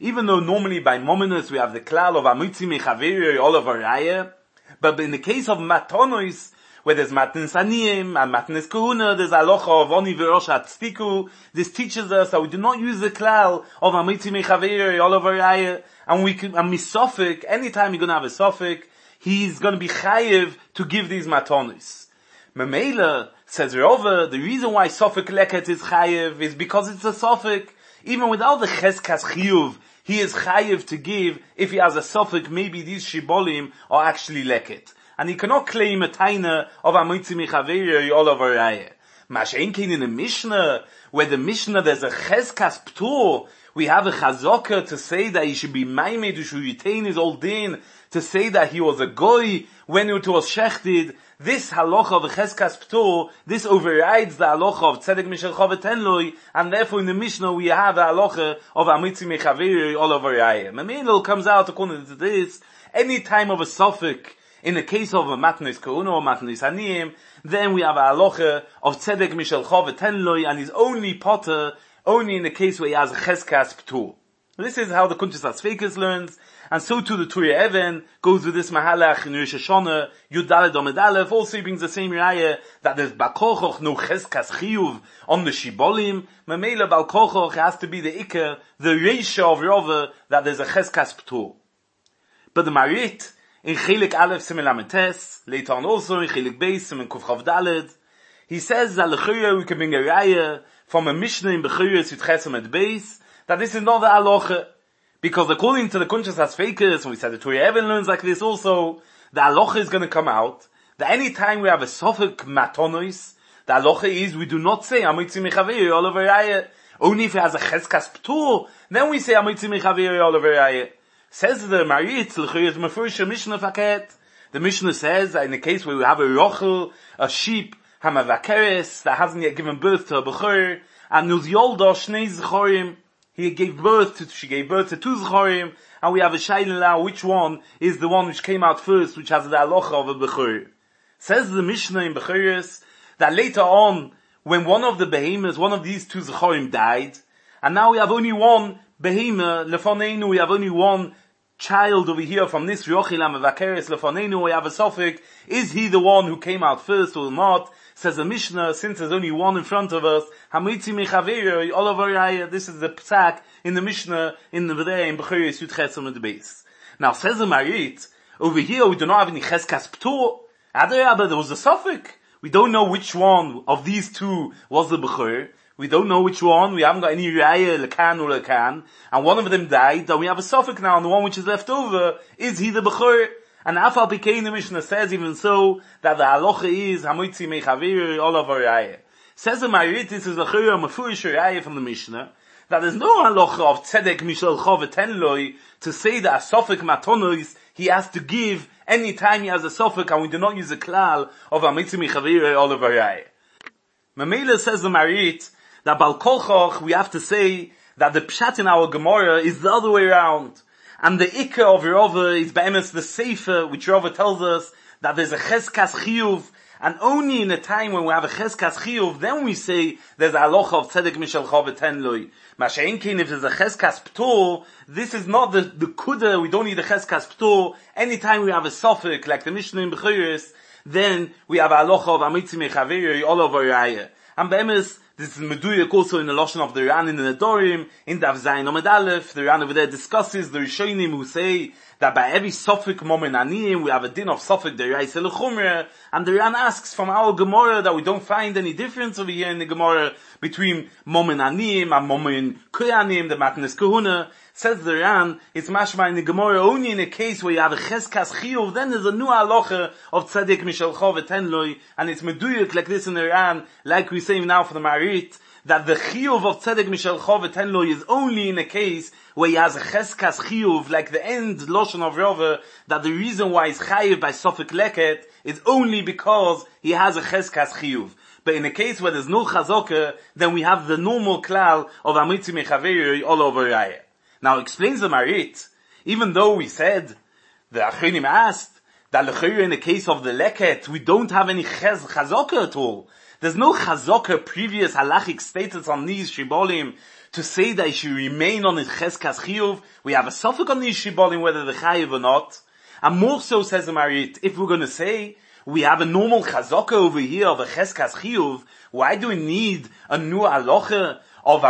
Even though normally by mominus we have the klal of Amutzi Mechaveri all of Araya, but in the case of Matonos, where there's Matnes Aniyim and Matnes Kahuna, there's Alocha of Oni V'Rosh Tztiku. This teaches us that we do not use the klal of Amutzi Mechaveri all of Araya, and we can, and misofik, anytime you're going to have a sofik, he's going to be chayiv to give these Matonos. Memela, says Rova, the reason why Sofik Leket is chayiv is because it's a Sofik. Even without the Cheskas Chiyuv, he is chayiv to give if he has a Sofik, maybe these Shibolim are actually Leket. And he cannot claim a taina of Amutzi Mechaveri all over Raya. Mashenkin in the Mishnah, where the Mishnah there's a Cheskas Ptur, we have a Chazoka to say that he should be Maimed, who should retain his old din, to say that he was a Goy when it was Shechted. This halacha of Cheskas Ptur, this overrides the halacha of Tzedek Mishel Chovet Tenloi, and therefore in the Mishnah we have the halacha of Amutzi Mechaveri all over Raya. Memelo comes out according to this, any time of a suffix, in the case of a Matnes Kahuna or Matnes Aniyim, then we have a halacha of Tzedek Mishel Chovet Tenloi, and he's only potter, only in the case where he has a Cheskas Ptur. This is how the Kuntres Asfekes learns, and so too the Turei Even goes with this Mahalach in Rosh Hashanah, Yud Daled Amud Aleph, also he brings the same raya that there's Balkochoch no Cheskas Chiyuv on the Shibolim. Memela Balkochoch has to be the Iker, the Reisha of Rova, that there's a Cheskas Ptur. But the Marit, in Chelik Aleph Simen Lamed Tes, later on also in Chelik Beis Simen Kuf Chav Daled, he says that L'chira we can bring a raya from a Mishnah in Bechiris with Chesem et Beis, that this is not the halacha. Because according to the Kuntres Asfekes, and we said the Turei Even learns like this also, the halacha is going to come out, that any time we have a Sofik Matonos, the halacha is we do not say Amutzi Mechaveri all over Raya. Only if it has a Cheskas Ptur, then we say Amutzi Mechaveri all over Raya. Says the Marit, L'chira Mefurish Mishnah Faket. The Mishnah says that in the case where we have a Rochel, a sheep, Hamavakeres, that hasn't yet given birth to a Bechor, and Nuz Yolda Shnei Zechorim, she gave birth to two Zechorim, and we have a Shaila now, which one is the one which came out first, which has the halacha of a Bechor. Says the Mishnah in Bechiris, that later on, when one of the behemoths, one of these two Zechorim died, and now we have only one behemoth, Lefoneinu, we have only one child over here from this Yochilam of Vakeres, Lefoneinu, we have a Sofik, is he the one who came out first or not? Says the Mishnah, since there's only one in front of us, Hamutzi Mechaveri, all over Raya, this is the psak in the Mishnah, in the Vedei, in Bechiris, Yud Chesem at the base. Now, says the Marit, over here we do not have any Cheskas Ptur, but there was a Sofik. We don't know which one of these two was the Bechor. We don't know which one, we haven't got any Raya, Lekan or Lekan, and one of them died, and we have a Sofik now, and the one which is left over, is he the Bechor? And Afal Pikein the Mishnah says even so, that the halacha is Hamutzi Mechaveri all over Raya. Says the Marit, this is a Chura Mefurish Raya from the Mishnah, that there's no halacha of Tzedek Mishel Chovet Tenloi to say that a Sofik Matonos he has to give any time he has a Sofik, and we do not use a klal of Hamutzi Mechaveri all over Raya. Memela says the Marit, that Balkochoch we have to say that the Pshat in our Gemara is the other way around. And the Iker of Rova is be'emes the Sefer, which Rova tells us that there's a Cheskas Chiyuv, and only in a time when we have a Cheskas Chiyuv, then we say there's a halacha of Tzedek Mishel Chovet Tenloi. Masha'enkein, if there's a Cheskas Ptur, this is not the Kuda, we don't need a Cheskas Ptur. Anytime we have a Sofik, like the Mishnah in Bechiris, then we have a halacha of Amutzi Mechaveri all over Raya. And be'emes, this is Meduyek also in the Lashon of the Ran in the Nedorim, in Daf Zayin Amud Aleph, the Ran over there discusses the Rishonim who say that by every Sofik Momen Aniyim, we have a din of Sofik Deiraisa L'Chumra, and the Ran asks from our Gemara that we don't find any difference over here in the Gemara between Momen Aniyim and Momen Koyanim, the Matnes Kahuna. Says the Ran, it's mashma in the Gemara only in a case where you have a Cheskas Chiyuv, then there's a new halacha of Tzedek Mishel Chovet Tenloi, and it's meduyuk like this in the Ran, like we say now for the Marit, that the Chiyuv of Tzedek Mishel Chovet Tenloi is only in a case where he has a Cheskas Chiyuv, like the end Lashon of Rova, that the reason why he's Chayiv by Sofik Leket is only because he has a Cheskas Chiyuv. But in a case where there's no Chazokah, then we have the normal klal of Amutzi Mechaveri all over Raya. Now explains the Marit, even though we said, the Achronim asked, that in the case of the Leket, we don't have any Chazokah at all. There's no Chazokah previous halachic status on these Shibolim to say that he should remain on his cheskas chiyuv. We have a suffix on these shibolim whether they're chayiv or not. And more so, says the Marit, if we're going to say we have a normal chazaka over here of a cheskas chiyuv, why do we need a new aloche of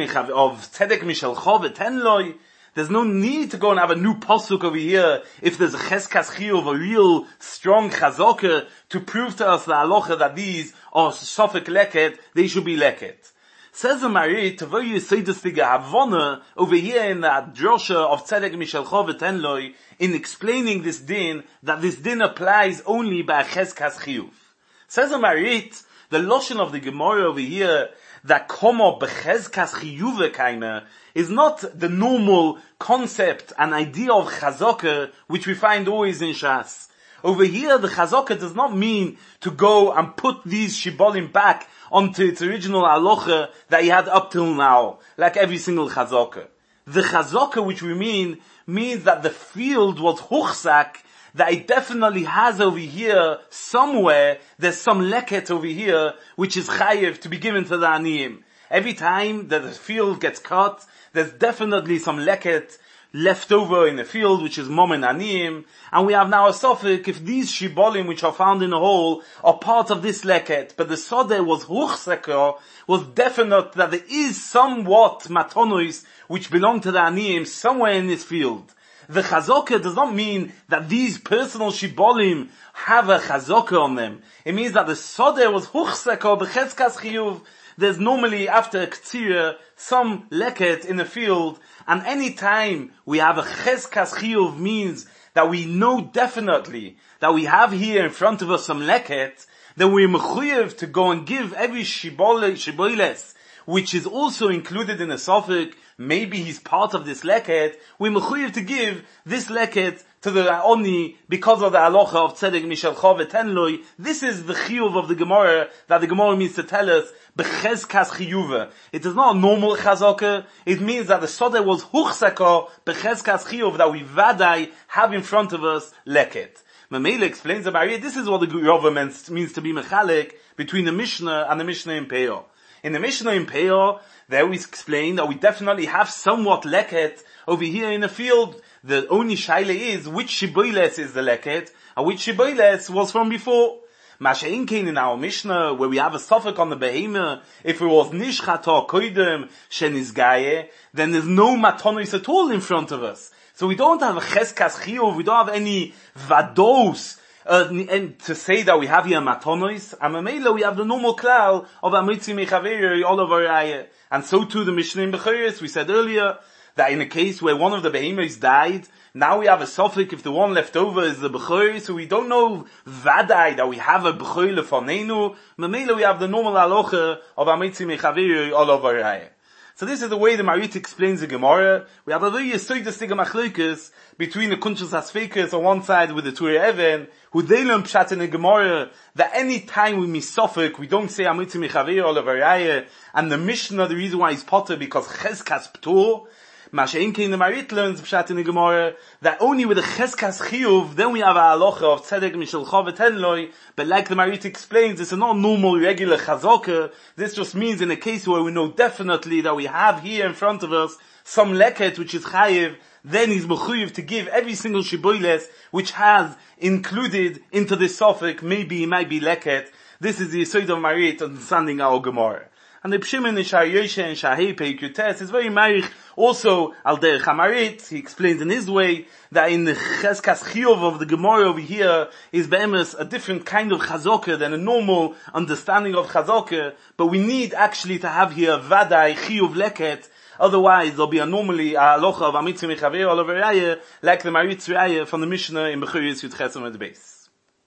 tzedek mishel chov etenloi? There's no need to go and have a new pasuk over here if there's a cheskas chiyuv, a real strong chazaka to prove to us the aloche that these are sofik leket, they should be leket. Says the Marit, Tavoyu Seidustige Havana, over here in the drosha of Tzedek Mishel Chov Etenloi, in explaining this din, that this din applies only by Cheskas Chiyuv. Says the Marit, the lotion of the Gemara over here, that komo becheskas chiyuve kaina, is not the normal concept and idea of chazaka, which we find always in Shas. Over here, the chazaka does not mean to go and put these shibolim back onto its original halacha that he had up till now, like every single chazaka. The chazaka which we means that the field was huchzak, that it definitely has over here, somewhere, there's some leket over here, which is chayiv to be given to the aniyim. Every time that the field gets cut, there's definitely some leket left over in the field, which is mom and aniyim, and we have now a suffix if these shibolim which are found in a hole are part of this leket, but the sodeh was huchseker, was definite that there is somewhat matonois which belong to the aniyim somewhere in this field. The chazaka does not mean that these personal shibolim have a chazaka on them. It means that the sodeh was huchseker b'cheskas chiyuv. There's normally after a ktsira some leket in the field, and any time we have a cheskas chiyuv means that we know definitely that we have here in front of us some leket, then we're mechuyev to go and give every shiboles, which is also included in the suffix, maybe he's part of this leket, we're mechuyev to give this leket to the Oni because of the halacha of tzedek mishel chov etenloi. This is the chiyuv of the Gemara, that the Gemara means to tell us, becheskas chiyuve. It is not a normal chazaka, it means that the sodeh was huchsaka, becheskas chiyuv, that we vadai have in front of us leket. Mamela explains about it, this is what the Rova means to be mechalek between the Mishnah and the Mishnah in Peah. In the Mishnah in Peah, there we explain that we definitely have somewhat leket over here in the field. The only shaila is which shiboiles is the leket and which shiboiles was from before. Masha'in kain in our Mishnah, where we have a suffix on the behemoth, if it was nishchata koidem shenizgaye, then there's no matonos at all in front of us. So we don't have a cheskas chiyuv, we don't have any vados, and to say that we have here matonos, and mamela we have the normal klal of amitzi mechaveri all over ayah. And so too the Mishnah in Bechoros, we said earlier, that in a case where one of the behemoths died, now we have a suffix if the one left over is the Bechor, so we don't know vadai that we have a Bechor lefanenu. Mamela we have the normal halacha of amitzi mechaveri all over ayah. So this is the way the Marit explains the Gemara. We have a very yisoidus machlokes between the Kunshas Hasfekes on one side with the Turei Even, who they learn pshat in the Gemara that any time we miss suffix, we don't say amitzi mechaveri all over ayah, and the Mishnah, the reason why he's potter because cheskas ptur. Masha'in kain the Marit learns pshat in the Gemara that only with the cheskas chiyuv, then we have a halacha of tzedek mishel chov etenloi. But like the Marit explains, it's a not normal regular chazaka. This just means in a case where we know definitely that we have here in front of us some leket which is chayiv, then he's mechuyev to give every single shiboiles which has included into this suffix. Maybe it might be leket. This is the yesod of Marit understanding our Gemara. And the Pshimen in Shar Yoshe and Shahei Peikutes is very marich. Also, Al Derech HaMarit, he explains in his way that in the Cheskas Chiyuv of the Gemara over here is be'emes a different kind of chazaka than a normal understanding of chazaka. But we need actually to have here Vadai Chiyuv Leket. Otherwise, there'll be a normally a halacha of Amitzi Mechaver all over Raya, like the Marit Raya from the Mishnah in Bechoros Yud Chesem at the base.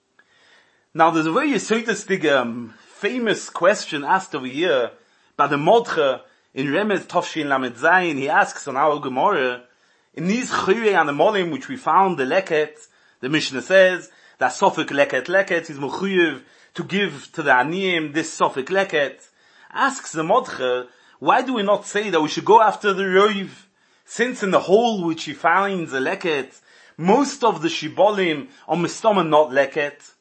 Now, there's a very yisoidus famous question asked over here by the Modche in Remez Tovshin Lamed Zayin. He asks on our Gemara, in these Chirei and the Molim which we found the leket, the Mishnah says that Sofik leket is mechuyev to give to the Aniyim this Sofik leket. Asks the Modche, why do we not say that we should go after the Roiv? Since in the hole which he finds a leket, most of the Shibolim are mistama not leket.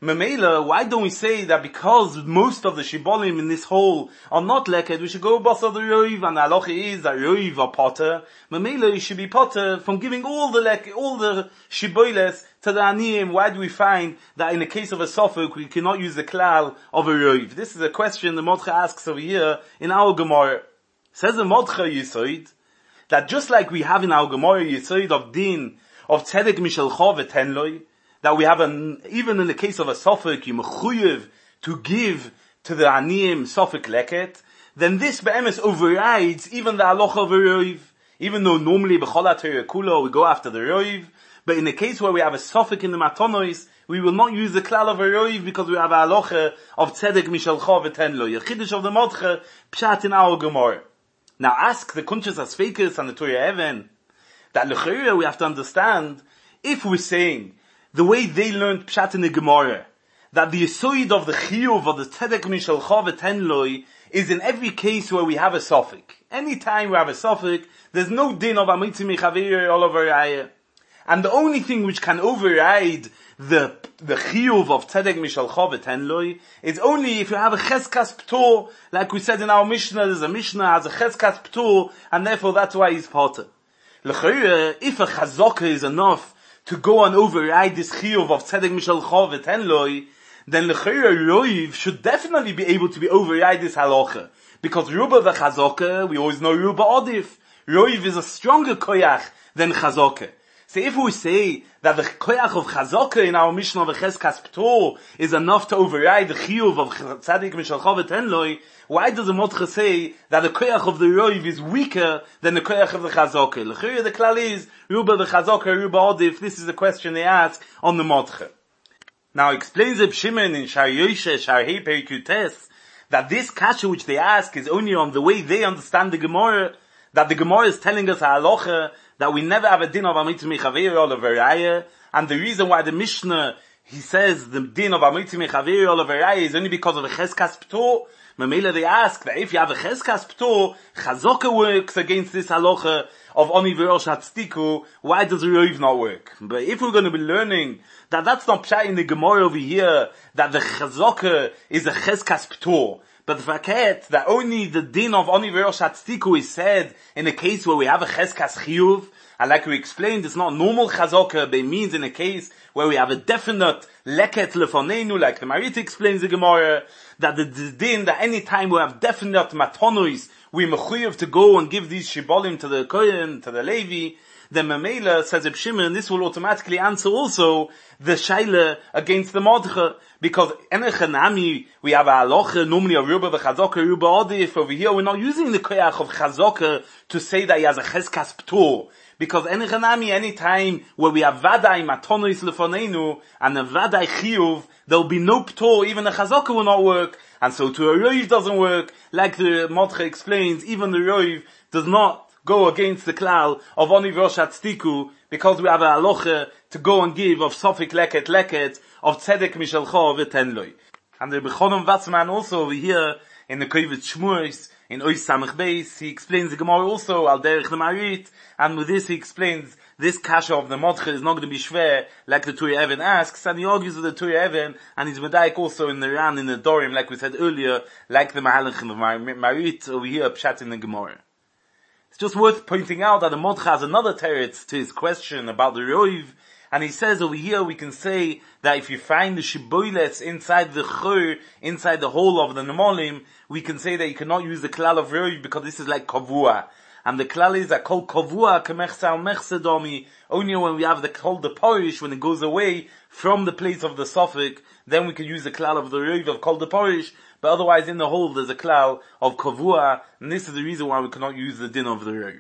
Memela, why don't we say that because most of the shibolim in this hole are not leket, we should go basar the roiv, and the halacha is that roiv are potter. Memela, you should be potter from giving all the shiboles to the aniyim. Why do we find that in the case of a sofuk, we cannot use the klal of a roiv? This is a question the Modcha asks over here in our Gemara. Says the Modcha Yisoid, that just like we have in our Gemara Yisoid of din, of tzedek mishel chov etenloi, that we have even in the case of a sofek, you mechuyev to give to the aniyim sofek leket, then this be'emes overrides even the halacha of a roiv. Even though normally b'chol ha'torah kula we go after the roiv, but in the case where we have a sofek in the matonos, we will not use the klal of a roiv because we have a halacha of tzedek mishel chov etenloi. A chiddush of the Modcha, pshat in our Gemara. Now ask the Kunches Asfekes and the Torah Even, that l'chayra we have to understand, if we're saying, the way they learned Pshat in the Gemara, that the Yisoid of the Chiyuv of the Tzedek Mishel Chov Etenloi is in every case where we have a Sofik. Anytime we have a Sofik, there's no din of Amitzi Mechavir all over Raya. And the only thing which can override the Chiyuv of Tzedek Mishel Chov Etenloi is only if you have a Cheskas P'tor, like we said in our Mishnah, there's a Mishnah has a Cheskas P'tor, and therefore that's why he's potter. L'chayra, if a Chazaka is enough to go and override this chiyuv of tzedek mishel chov etenloi, then l'chayra roiv should definitely be able to be override this halacha. Because ruba v'chazaka, we always know ruba odif. Roiv is a stronger koyach than chazaka. So if we say that the koyach of chazaka in our Mishnah of Cheskas P'tor is enough to override the chiyuv of tzedek mishel chov etenloi, why does the Modcha say that the koyach of the roiv is weaker than the koyach of the chazaka? L'chayra the klal is ruba the chazaka, ruba odif. This is the question they ask on the Modcha. Now explains Reb Shimon in Shar Yoshe Shar Hei Perikutes that this kasha which they ask is only on the way they understand the Gemara. That the Gemara is telling us a halacha that we never have a din of Amitzi Mechaver or of Raya, and the reason why the Mishnah he says the din of Amitzi Mechaver or of Raya is only because of a Cheskas P'tor. Mamela they ask that if you have a Cheskas P'tor, Chazaka works against this halacha of Oni V'rosh Hatzdiku, why does the Roiv not work? But if we're going to be learning that that's not pshat in the Gemara over here, that the Chazaka is a Cheskas P'tor, but the fact that only the din of Oni V'rosh Hatzdiku is said in a case where we have a Cheskas Chiyuv, and like we explained, it's not normal Chazaka, but it means in a case where we have a definite leket lefonenu, like the Marit explains the Gemara, that the din, that any time we have definite matonos, we mechuyev to go and give these shibolim to the Kohen, to the Levi, then Mamela, says Reb Shimon, this will automatically answer also the shaila against the Modcha, because enechanami, we have a halacha, normally a ruba v'chazaka, ruba odif. Over here, we're not using the koyach of chazaka to say that he has a cheskas p'tor, because enechanami, any time where we have vadai matonos lefonenu and a vadai chiyuv, there will be no p'tor, even the chazaka will not work, and so to a roiv doesn't work. Like the Modcha explains, even the roiv does not go against the klal of Oni V'rosh Hatzdiku, because we have a halacha to go and give of Sofik leket of tzedek mishel chov etenloi. And the Bechonom Watzman also over here in the Kovetz Shmuos in Ois Samech Beis, he explains the Gemara also al derech the Marit, and with this he explains this kasha of the Modcha is not going to be shver like the Turei Even asks, and he argues with the Turei Even, and he's medaik also in the Ran in the Dorim, like we said earlier, like the Mahalach of Marit over here pshat in the Gemara. It's just worth pointing out that the Modcha has another teretz to his question about the roiv, and he says over here we can say that if you find the shiboilets inside the chur, inside the hole of the nemolim, we can say that you cannot use the klal of roiv because this is like kavua. And the klal is that kol kavua kemechsa al mechsedomi, only when we have the kol the porish, when it goes away from the place of the sofik, then we can use the klal of the roiv of kol the porish. But otherwise in the hole there's a klal of kavua, and this is the reason why we cannot use the din of the roiv.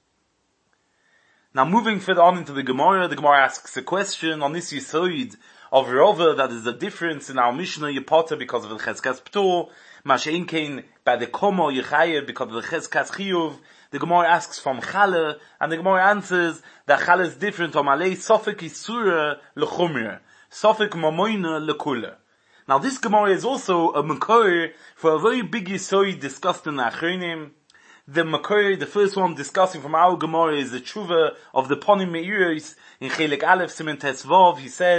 Now moving further on into the Gemara asks a question on this yisoid of Rova, that is a difference in our Mishnah Yepota because of the Cheskas P'tor, Mashein Kein by the Komo Yechayev because of the Cheskas Chiyuv. The Gemara asks from Chale, and the Gemara answers that Chale is different from Alei Sofik Isura L'Chumra, Sofik Mamoina L'Kula. Now this Gemara is also a Makor for a very big yisoid discussed in the Achronim. The Makor, the first one discussing from our Gemara, is the tshuva of the Ponim Meiros in Chelik Aleph Siman Tes Vav. He says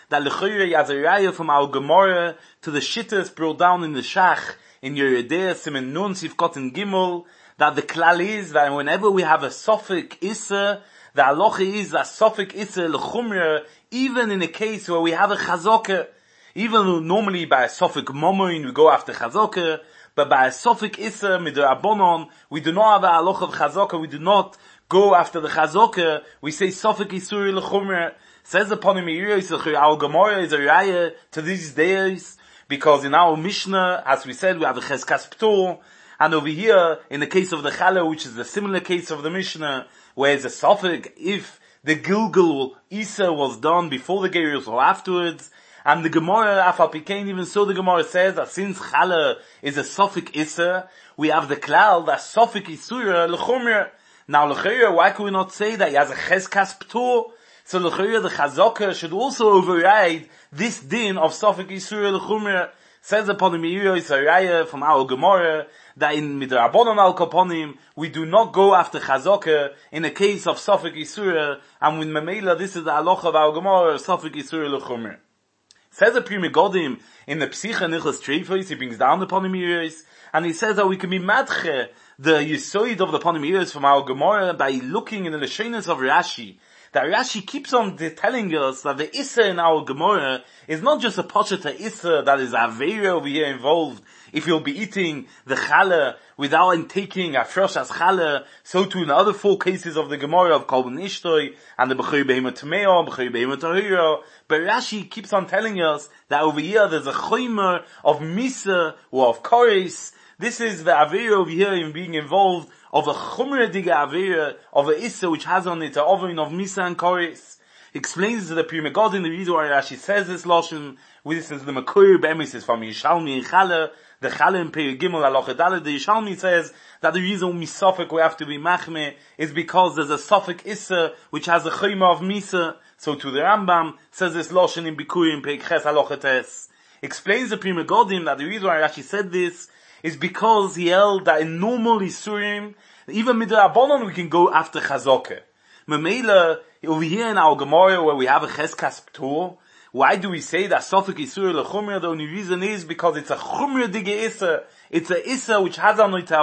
that Lechuyre as a raya from our Gemara to the Shittas brought down in the Shach, in Yeridea, Simen Nun, Sivkot and Gimel, that the klal is that whenever we have a Sofik Issa, the halacha is that Sofik Issa L'chumra, even in a case where we have a Chazokah, even though normally by a Sofik Momoin we go after Chazokah, but by a Sofik Issa Midrabanon, we do not have a halacha of Chazokah, we do not go after the Chazokah, we say Sofik Isuri L'chumra. Says upon him, our Gemara is a raya to these days, because in our Mishnah, as we said, we have the Cheskas Ptur, and over here, in the case of the Chala, which is the similar case of the Mishnah, where it's a Sofik, if the Gilgul Isa was done before the Gerus or afterwards, and the Gemara, Afal Pikein, even so the Gemara says that since Chala is a Sofik Isa, we have the Klal, that Sofik Isura, L'chumra. Now, L'chumra, why could we not say that he has a Cheskas Ptur? So the Chazokah should also override this din of Sofik Yisur L'chumra. Says upon the Meir Yisaraya from our Gemara that in Midrabanon al Kaponim we do not go after Chazokah in a case of Sofik Yisur, and with Mamela this is the halacha of our Gemara, Sofik Yisur L'chumra. Says the Pri Megadim in the Psicha Nichlas Treifos, he brings down the Panimiris, and he says that we can be madche the Yisoid of the Panimiris from our Gemara by looking in the Leshonos of Rashi. That Rashi keeps on telling us that the Issa in our Gemara is not just a Posheta Issa that is Aveira over here involved. If you'll be eating the Chala without taking a fresh as Chala, so too in the other 4 cases of the Gemara of Kolban Ishtoi and the B'choi Behemah Tameo, B'choi Behemah Tahira. But Rashi keeps on telling us that over here there's a Choymer of Misa or of Koris. This is the Aveira over here in being involved of a chumra diga avera, of a issa which has on it a oven of misa and koris. Explains to the Pri Megadim the reason why Rashi says this lashon. This is the Makoyer Be'emes from Yishalmi and Chala. The Chala in Pei Gimel Halacha Daled. The Yishalmi says that the reason misafek we have to be machme is because there's a safek issa which has a chayma of misa. So to the Rambam says this lashon in Bikurim Pei Ches Halacha Tes. Explains the Pri Megadim that the reason why Rashi said this is because he held that in normal Isurim, even Midrabanon we can go after Chazokah. Mamela, over here in our Gemara where we have a Cheskas Ptur, why do we say that Sofik Isur L'chumra? The only reason is because it's a Chumra Dige Issa. It's a Issa which has on it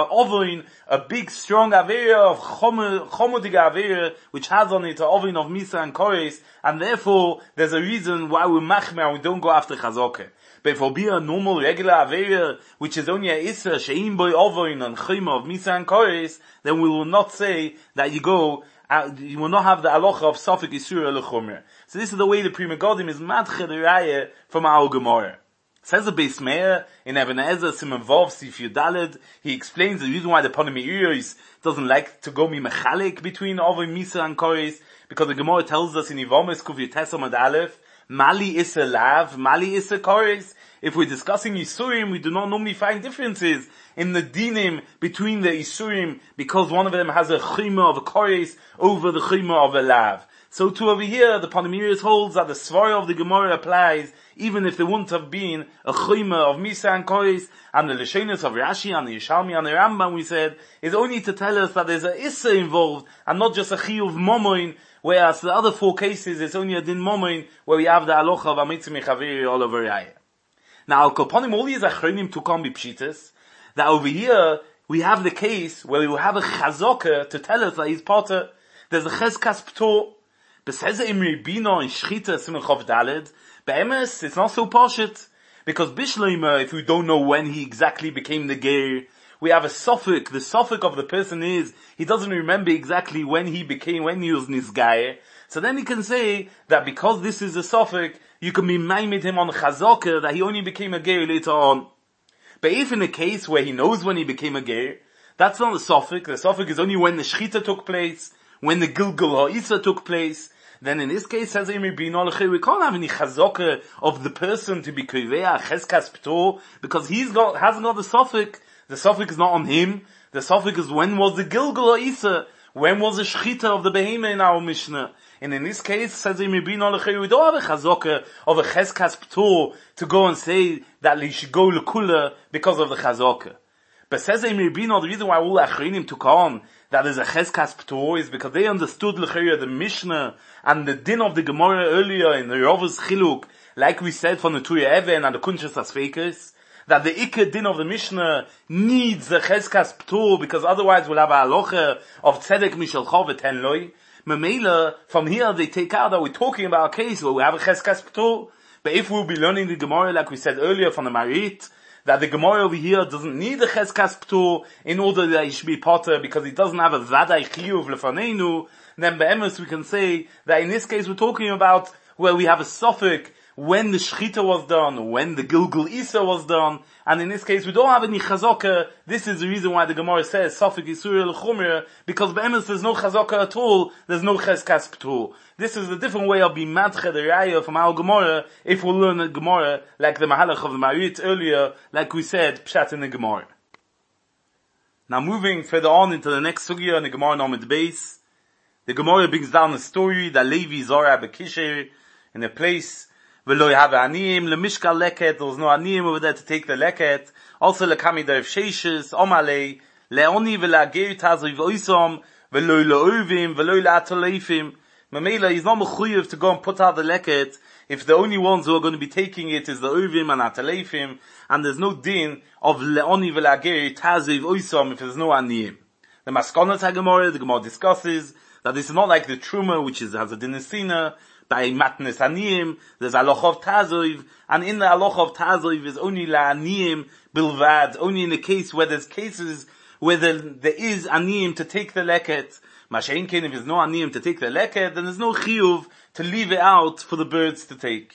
a big strong Avera of Chomo Dige Avera, which has on it a oven of Misa and Kores, and therefore there's a reason why we machmer and we don't go after Chazokah. But if it be a normal, regular Avera, which is only a Issa, She'im Boi Ovoin and Chima of Misa and Kores, then we will not say that you will not have the halacha of Sofik Yisur L'chumra. So this is the way the Pri Megadim is madche the raya from our Gemara. Says the Beis Meir in Even Ezer Siman Vav Sif Yudaled, he explains the reason why the Panamiris doesn't like to go mechalik between Ovoin Misa and Kores, because the Gemara tells us in Ivomis Kuv Yotesam Ad Aleph, Mali Issa Lav, Mali Issa Kores. If we're discussing Yisurim, we do not normally find differences in the dinim between the Yisurim, because one of them has a chima of a kores over the chima of a lav. So too over here, the Panamiris holds that the svara of the Gemara applies, even if there wouldn't have been a chima of Misa and kores, and the Leshonos of Rashi and the Yishalmi and the Rambam, we said, is only to tell us that there's a Issa involved, and not just a chiyuv momoin, whereas the other 4 cases, it's only a din momoin, where we have the alocha of Amitzim Mechaviri all over Raya. Now, Al-Koponim, all these Achronim took on Bipshitas, that over here, we have the case where we will have a Chazokah to tell us that he's potter. There's a Cheskas Ptur. Beseze Imri Bino in Shchita Simchov Daled. Be'emes, it's not so poshit. Because Bishleima, if we don't know when he exactly became the Ger, we have a Sofik. The Sofik of the person is, he doesn't remember exactly when he was Nisgaye. So then he can say that because this is a Sofik, you can be maimed him on Chazokah that he only became a Ger later on. But if in a case where he knows when he became a Ger, that's not the Sofik. The Sofik is only when the Shchita took place, when the Gilgul Ha'isa took place. Then in this case, says Imri Bino, we can't have any Chazokah of the person to be Kivea, Cheskas Ptur, because hasn't got the Sofik. The Sofik is not on him. The Sofik is when was the Gilgul Ha'isa, when was the Shchita of the Behemah in our Mishnah. And in this case, says Imri Bino, we don't have a Chazokah of a Cheskas Ptur to go and say that he should go L'Kula because of the Chazokah. But says Amir Bino, the reason why all Achreinim took on that is a Cheskas P'tor is because they understood L'chayra, the Mishnah and the din of the Gemara earlier in the Rov's Chiluk, like we said from the Tuya Even and the Kunshas Asfekes, that the Iker din of the Mishnah needs a Cheskas P'tor because otherwise we'll have a halacha of Tzedek Mishal Chov Ten Loi. Memela, from here they take out that we're talking about a case where we have a Cheskas P'tor. But if we'll be learning the Gemara like we said earlier from the Marit, that the Gemara over here doesn't need a Cheskas P'tor in order that he should be potter because he doesn't have a Vadai Chiyuv Lefanenu, then be'emes we can say that in this case we're talking about where we have a suffix when the Shechita was done, when the Gilgul Isa was done, and in this case we don't have any Chazaka. This is the reason why the Gemara says suffix Isur L'chumir, because be'emes there's no Chazaka at all, there's no Cheskas P'tor. This is a different way of being madche the Raya from our Gemara, if we learn the Gemara, like the Mahalach of the Marit earlier, like we said, Pshat in the Gemara. Now moving further on into the next sugya in the Gemara Nomad Beis, the Gemara brings down the story that Levi Zora Bekisher, in a place, V'lo have aniyim, lemishkal leket, there was no aniyim over there to take the leket, also lekami deref sheishes, omalei, leoni v'la'ger tazo v'oisom, v'lo la'ovim, v'lo la'atoleifim. Mamela, he's not mechuyev to go and put out the leket if the only ones who are going to be taking it is the ovim and ataleifim, and there's no din of leoni v'la'ger taziv oisom if there's no aniyim. The Maskonot HaGemara, the Gemara discusses that this is not like the Truma, which has a dinesina, by matnes aniyim, there's aloch of taziv, and in the aloch of taziv is only la'aniyim bilvad, only in the case where there's cases where there is aniyim to take the leket. Masha'inkin, if there's no aniyim to take the leket, then there's no chiyuv to leave it out for the birds to take.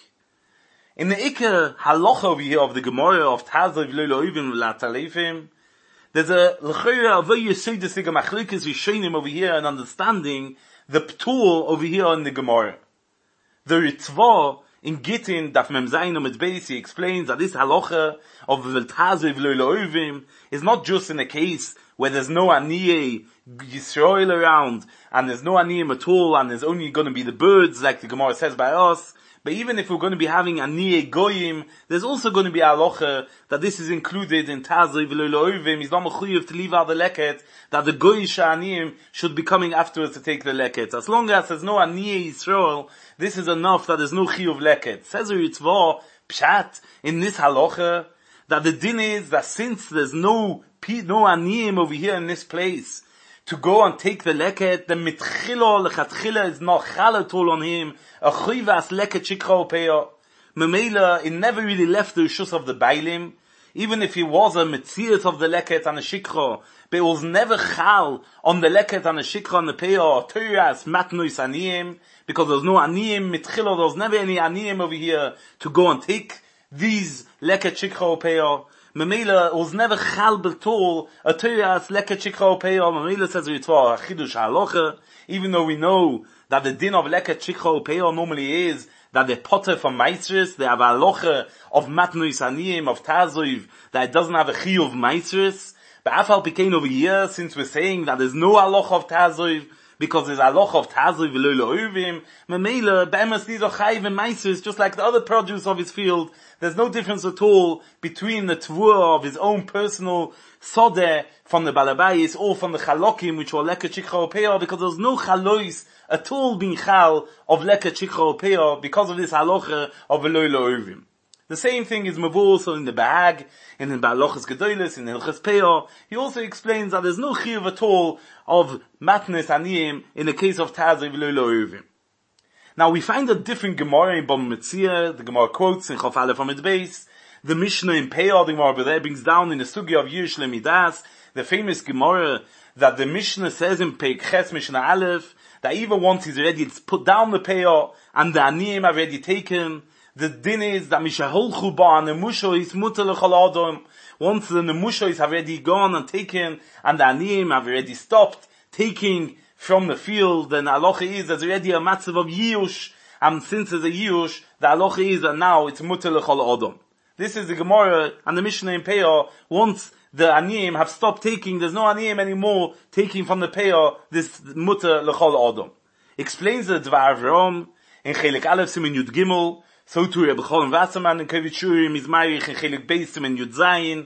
In the Iker halacha over here of the Gemara of Tazav lo lo'ivim la'talefim, there's a l'chayra of a yesodis machlekes rishonim over here and understanding the p'tur over here in the Gemara. The Ritzvah in Gittin Daf Mem Zayin Amud Beis, he explains that this halacha of Tazav lo lo'ivim is not just in a case where there's no aniyeh Yisrael around, and there's no aniyim at all, and there's only going to be the birds, like the Gemara says by us. But even if we're going to be having aniyeh goyim, there's also going to be alocha that this is included in Tazav lo lo'ivim. He's not mechuyev to leave out the leket, that the goyish aniyim should be coming afterwards to take the leket. As long as there's no aniyeh Yisrael, this is enough that there's no chiyuv leket. Says the Ritzvah, pshat, in this halacha, that the din is that since there's no aniyim over here in this place, to go and take the leket, the mitchilo lechatchila is not chal at all on him. A chivas leket shikra upeya. Memela, it never really left the rishus of the bailim, even if he was a metzias of the leket and the shikra, but it was never chal on the leket and the shikra and the peya or teras matnois aniyim, because there was no aniyim mitchilo, there was never any aniyim over here to go and take these leket shikra upeya. Memela was never chal b'tol a teras leket shikra upeya. Memela says Ritzvah chidush halacha, even though we know that the din of leket shikra upeya normally is that they potter from maitris, they have a halacha of matnois aniyim, of taziv, that it doesn't have a chiyuv of maitris. But afal pikein over here, since we're saying that there's no halacha of taziv, because there's a halacha of taziv v'lo lo'ivim, memela be'emes these are chayiv and maitris, just like the other produce of his field. There's no difference at all between the tvua of his own personal sodeh from the balabayis or from the chalokim, which were leket shikra upeya, because there's no chalois at all being chal of leket shikra upeya because of this halacha of v'lo lo'ivim. The same thing is mavur also in the Bahag, in the Ba'alochas Gedolos, in the Hilchas Peah. He also explains that there's no chiyuv at all of matnes aniyim in the case of taziv v'lo lo'ivim. Now we find a different Gemara in Bava Metzia. The Gemara quotes in Chof Aleph Amud Beis. The Mishnah in Peah, the Gemara there brings down in the Sugya of Yish Lemidas, the famous Gemara that the Mishnah says in Peik Ches Mishnah Aleph, that even once he's already put down the Peah and the aniyim have already taken, the din is that mishaholchu ba and the musho is mutar l'chol adam. Once the nemusho is already gone and taken, and the aniyim have already stopped taking from the field, then the halacha is there's already a matzav of yiyush, and since there's a yiyush, the halacha is that now it's mutar l'chol adam. This is the Gemara and the Mishnah in Peah. Once the aniyim have stopped taking, there's no aniyim anymore taking from the Peah, this mutar l'chol adam. Explains the Dvar Avram in Chelik Aleph Siman Yud Gimel. So too Rebbe Cholon Wasserman in Kovitchurim is Marich in Chelik Beis Siman Yud Zayin,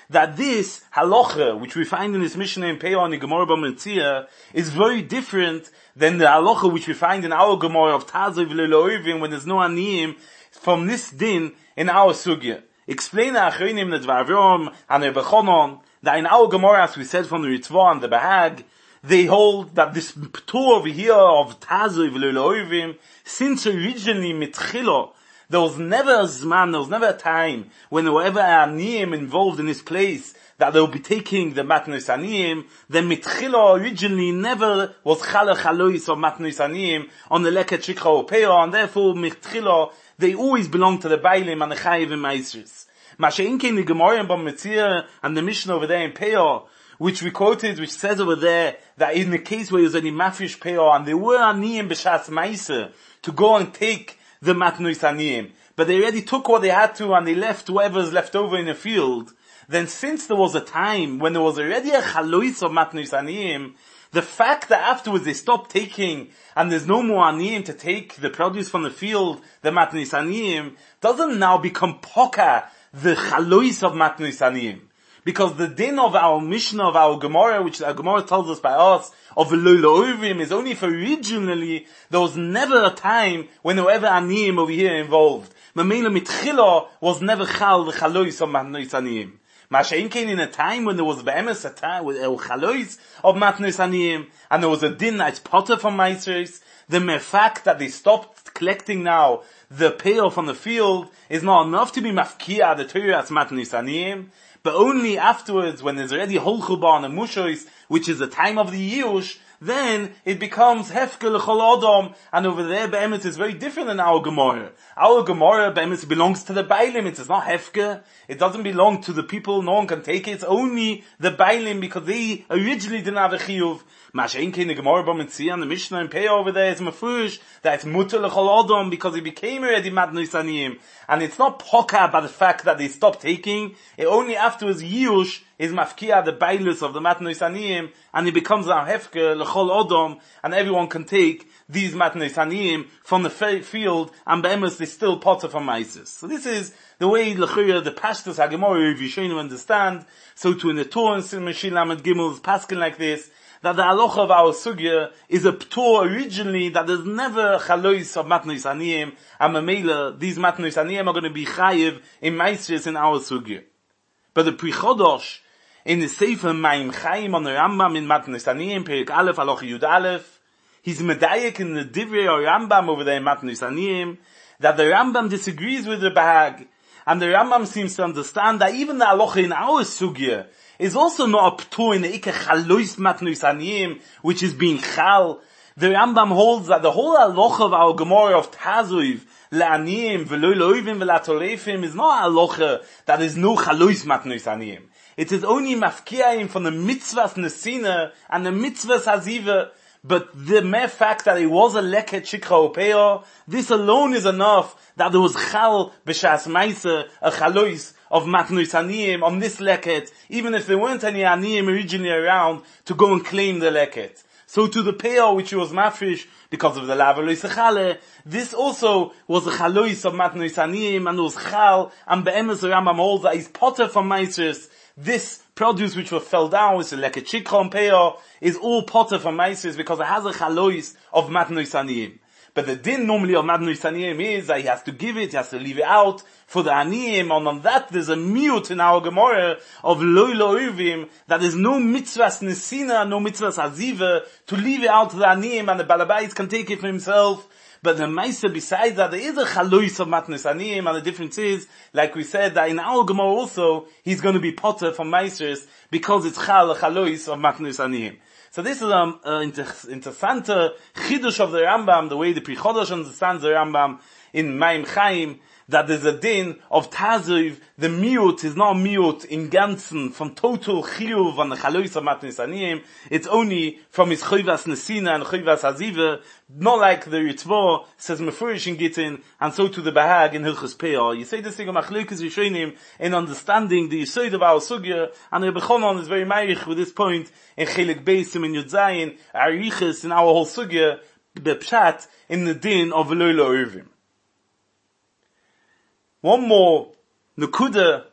that this halacha, which we find in this Mishnah in Peah on the Gemara B'Metzia, is very different than the halacha which we find in our Gemara of Tazov Le'Lo'ivim when there's no aniyim from this din in our sugya. Explain the Achronim, the Dvar Avram, and the Bechonon, that in our Gemara, as we said from the Ritva and the Bahag, they hold that this p'tur over here of Tazov Le'Lo'ivim, since originally mitchilo, there was never a zman, there was never a time when there were ever aniyim involved in this place that they will be taking the matnos aniyim. The mitchilo originally never was chalach halois of matnos aniyim on the leket shikha or peah, and therefore mitchilo they always belong to the bailim and the chayiv and maestris. Masha'inkein the Gemara and B'Metzia and the Mishnah over there in peah, which we quoted, which says over there that in the case where there was any mafish peah and there were aniyim b'shas ma'aser to go and take the matnos aniyim, but they already took what they had to and they left whatever's left over in the field, then since there was a time when there was already a chalois of matnos aniyim, the fact that afterwards they stopped taking and there's no more aniyim to take the produce from the field, the matnos aniyim, doesn't now become poka, the chalois of matnos aniyim. Because the din of our Mishnah, of our Gemara, which our Gemara tells us by us, of Le'Lo'ivim, is only for originally, there was never a time when there were ever aniyim over here involved. Mamela mitchila was never chal the chalois of matnos aniyim. Masha'in came in a time when there was be'emes a time with chalois of matnos aniyim, and there was a din that's potter from maestros. The mere fact that they stopped collecting now the peah from the field is not enough to be mafkia the Torah as matnos aniyim. But only afterwards, when there's already whole chuban and mushois, which is the time of the yush, then it becomes hefke l'chol adam, and over there be'emes is very different than our Gemara. Our Gemara be'emes belongs to the bailim, it's not hefke, it doesn't belong to the people, no one can take it, it's only the bailim because they originally didn't have a chiyuv. Masha'in kein the Gemara B'Metzia and the Mishnah and Peah over there is mafurish that it's mutter l'chol adam because it became already matnos aniyim, and it's not poka by the fact that they stopped taking, it only afterwards yush is mafkia the bailus of the matnos aniyim, and it becomes a hefke l'chol adam, and everyone can take these matnos aniyim from the field, and be'emes they still potter from maisis. So this is the way l'chuyah the pashtus hagemori if you should understand. So to in the Torah and Simon Lamed Gimel is paskin like this, that the halacha of our sugya is a p'tur originally that there's never chalois of matnos aniyim, and mamela these matnos aniyim are going to be chayiv in maestris in our sugya. But the Pri Chodosh in the Sefer Mayim Chaim on the Rambam in matnos aniyim Perik Aleph halacha Yud Aleph, he's medayek in the Divrei Rambam over there in matnos aniyim that the Rambam disagrees with the Bahag, and the Rambam seems to understand that even the halacha in our sugya is also not a p'tur in the Ike Chalois matnos aniyim, which is being chal. The Rambam holds that the whole halacha of our Gemara of Tazuiv, le'aniyim, v'lo lo'ivim, v'la'torefim, is not a halacha that is no Chalois matnos aniyim. It is only mafkiaim from the mitzvahs nesina and the mitzvahs haziva. But the mere fact that it was a leket shikha upeah, this alone is enough that there was chal b'shas ma'aser, a chalois of matnos aniyim on this leket, even if there weren't any aniyim originally around to go and claim the leket. So to the peah which was mafresh because of the lavaloi sechale, this also was a chalois of matnos aniyim, and it was chal, and be'emes Rambam holds that he's potter from maestros. This produce which was fell down, which is like a chikha and peah, is all potter from maestros because it has a chalois of matnos aniyim. But the din normally of matnos aniyim is that he has to give it, he has to leave it out for the aniyim, and on that there's a miut in our Gemara of loy lo'ivim, that there's no mitzvahs nesina, no mitzvahs aziva, to leave it out to the aniyim, and the balabais can take it for himself. But the Maisa, besides that, there is a chalois of matnos aniyim, and the difference is, like we said, that in our Gemara also, he's going to be potter from Maisers, because it's chalois of matnos aniyim. So this is interessant chidush of the Rambam, the way the Pri Chodosh understands the Rambam in Mayim Chaim, that there's a din of Tazuv, the miut is not miut in ganzen, from total chiyuv on the chalois of matnos aniyim, it's only from his choivas nesina and choivas haziva, not like the Ritva says mefurish in Gittin, and so to the Bahag in Hilchos Peah. You say this thing of Machlokes Rishonim in understanding the Yesod of our sugya, and Rebbe Chonon is very ma'ich with this point in Chelik Beisim in Yud Zayin, Ariches in our whole sugya, the pshat in the din of Eloi Lo'irvim. One more Nakuda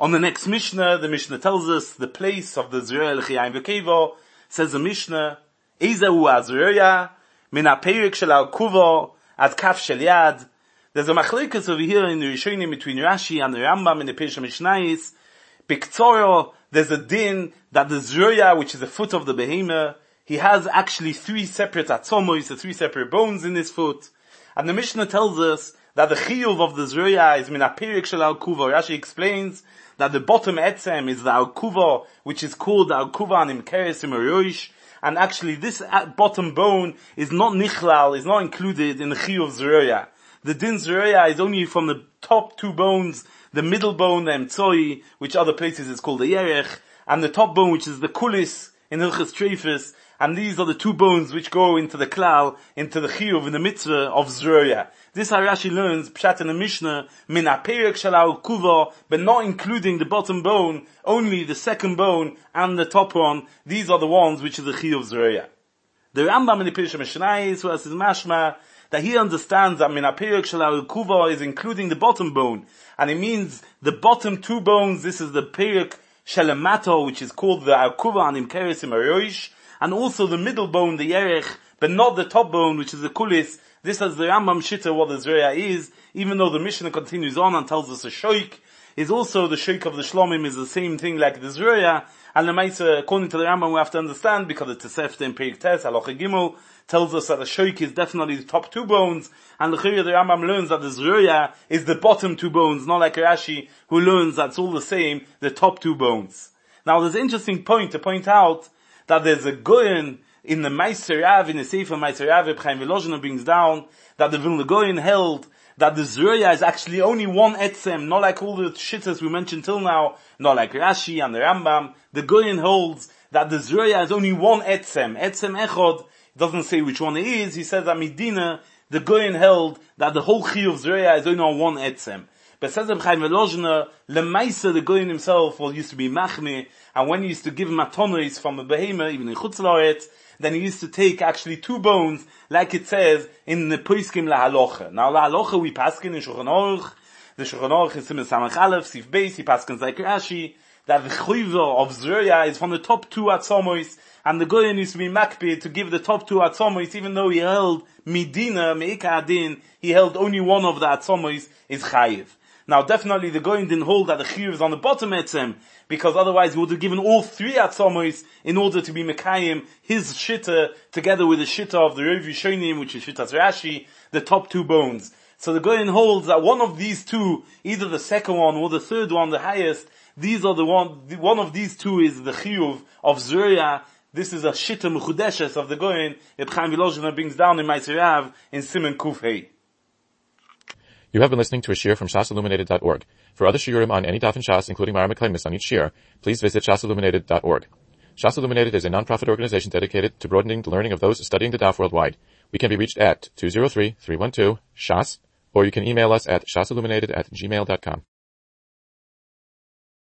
On the next Mishnah, the Mishnah tells us the place of the Zeruya L'Chiyayim V'Kevo. Says the Mishnah, Ezehu HaZeruya, Min HaPerik Shel HaKuvo, Ad Kaf Shel Yad. There's a machlekes over here in the Rishonim between Rashi and the Rambam in the Pesha Mishnayis. Biktsoro, there's a din that the Zeruya, which is the foot of the behemoth, he has actually 3 separate atzomos, 3 separate bones in his foot. And the Mishnah tells us that the chiyuv of the Zeruya is min haperik shel al-kuva. Rashi explains that the bottom etzem is the al-kuva, which is called the al-kuva and imkeres imaroish. And actually this bottom bone is not nichlal, is not included in the chiyuv Zeruya. The din Zeruya is only from the top 2 bones, the middle bone, the emtzoi, which other places is called the yerech, and the top bone, which is the kulis in Hilchos Treifus. And these are the 2 bones which go into the klal, into the chiyuv, in the mitzvah of Zeruya. This how Rashi learns, pshat in the Mishnah, min haperek shel al-kuva, but not including the bottom bone, only the second bone and the top one. These are the ones which is the chiyuv Zeruya. The Rambam in the Pesha Mishnayis, who has his mashma, that he understands that min haperek shel al-kuva is including the bottom bone. And it means the bottom 2 bones, this is the perek shel hamato, which is called the al-kuva and imkeres imaroish, and also the middle bone, the yerech, but not the top bone, which is the kulis. This is the Rambam Shitta, what the Zeruya is, even though the Mishnah continues on and tells us a shoik, is also the shoik of the Shlomim is the same thing like the Zeruya, and the Maisa, according to the Rambam, we have to understand, because the Tosefta in Perek Tes, Halacha Gimel, tells us that the shoik is definitely the top 2 bones, and the Rambam learns that the Zeruya is the bottom 2 bones, not like Rashi, who learns that's all the same, the top 2 bones. Now there's an interesting point to point out, that there's a goyin in the Meiser Rav, in the Sefer Meiser Rav, Chaim Volozhin brings down that the Vilna Goyin held that the Zeruya is actually only 1 etzem, not like all the shittas we mentioned till now, not like Rashi and the Rambam. The Goyin holds that the Zeruya is only 1 etzem, etzem echod. It doesn't say which one it is. He says that Medina, the Goyin held that the whole chi of Zeruya is only on 1 etzem. But says Chaim Volozhin, Lemaisa, the Goyin himself, used to be machmeh, and when he used to give matonos from a behemoth, even in Chutz La'aretz, then he used to take actually 2 bones, like it says in the Poiskim LaHalocha. Now LaHalocha we paskin in Shulchan Aruch. The Shulchan Aruch is Siman Samach Aleph, Sif Beis, he paskins like Rashi, that the chiyuv of Zeruya is from the top 2 atzomos, and the Goyen used to be makpid to give the top 2 atzomos, even though he held Medina, Me'ika Adin, he held only one of the atzomos is chayiv. Now definitely the Goyen didn't hold that the chiyuv is on the bottom etzem, because otherwise he would have given all 3 atzomos in order to be mekayim his shitta together with the shitta of the Rav Yishonim, which is Shittas Rashi, the top 2 bones. So the Goyen holds that one of these 2, either the second one or the third one, the highest, these are the one of these 2 is the chiyuv of Zeruya. This is a shitta mechudeshes of the Goyen that Chaim Volozhin brings down in Meiser Rav in Siman Kuf Hey. You have been listening to a shiur from shasilluminated.org. For other shiurim on any daf in Shas, including Mara Meklemis on each shiur, please visit shasilluminated.org. Shas Illuminated is a non-profit organization dedicated to broadening the learning of those studying the daf worldwide. We can be reached at 203-312-SHAS, or you can email us at shasilluminated@gmail.com.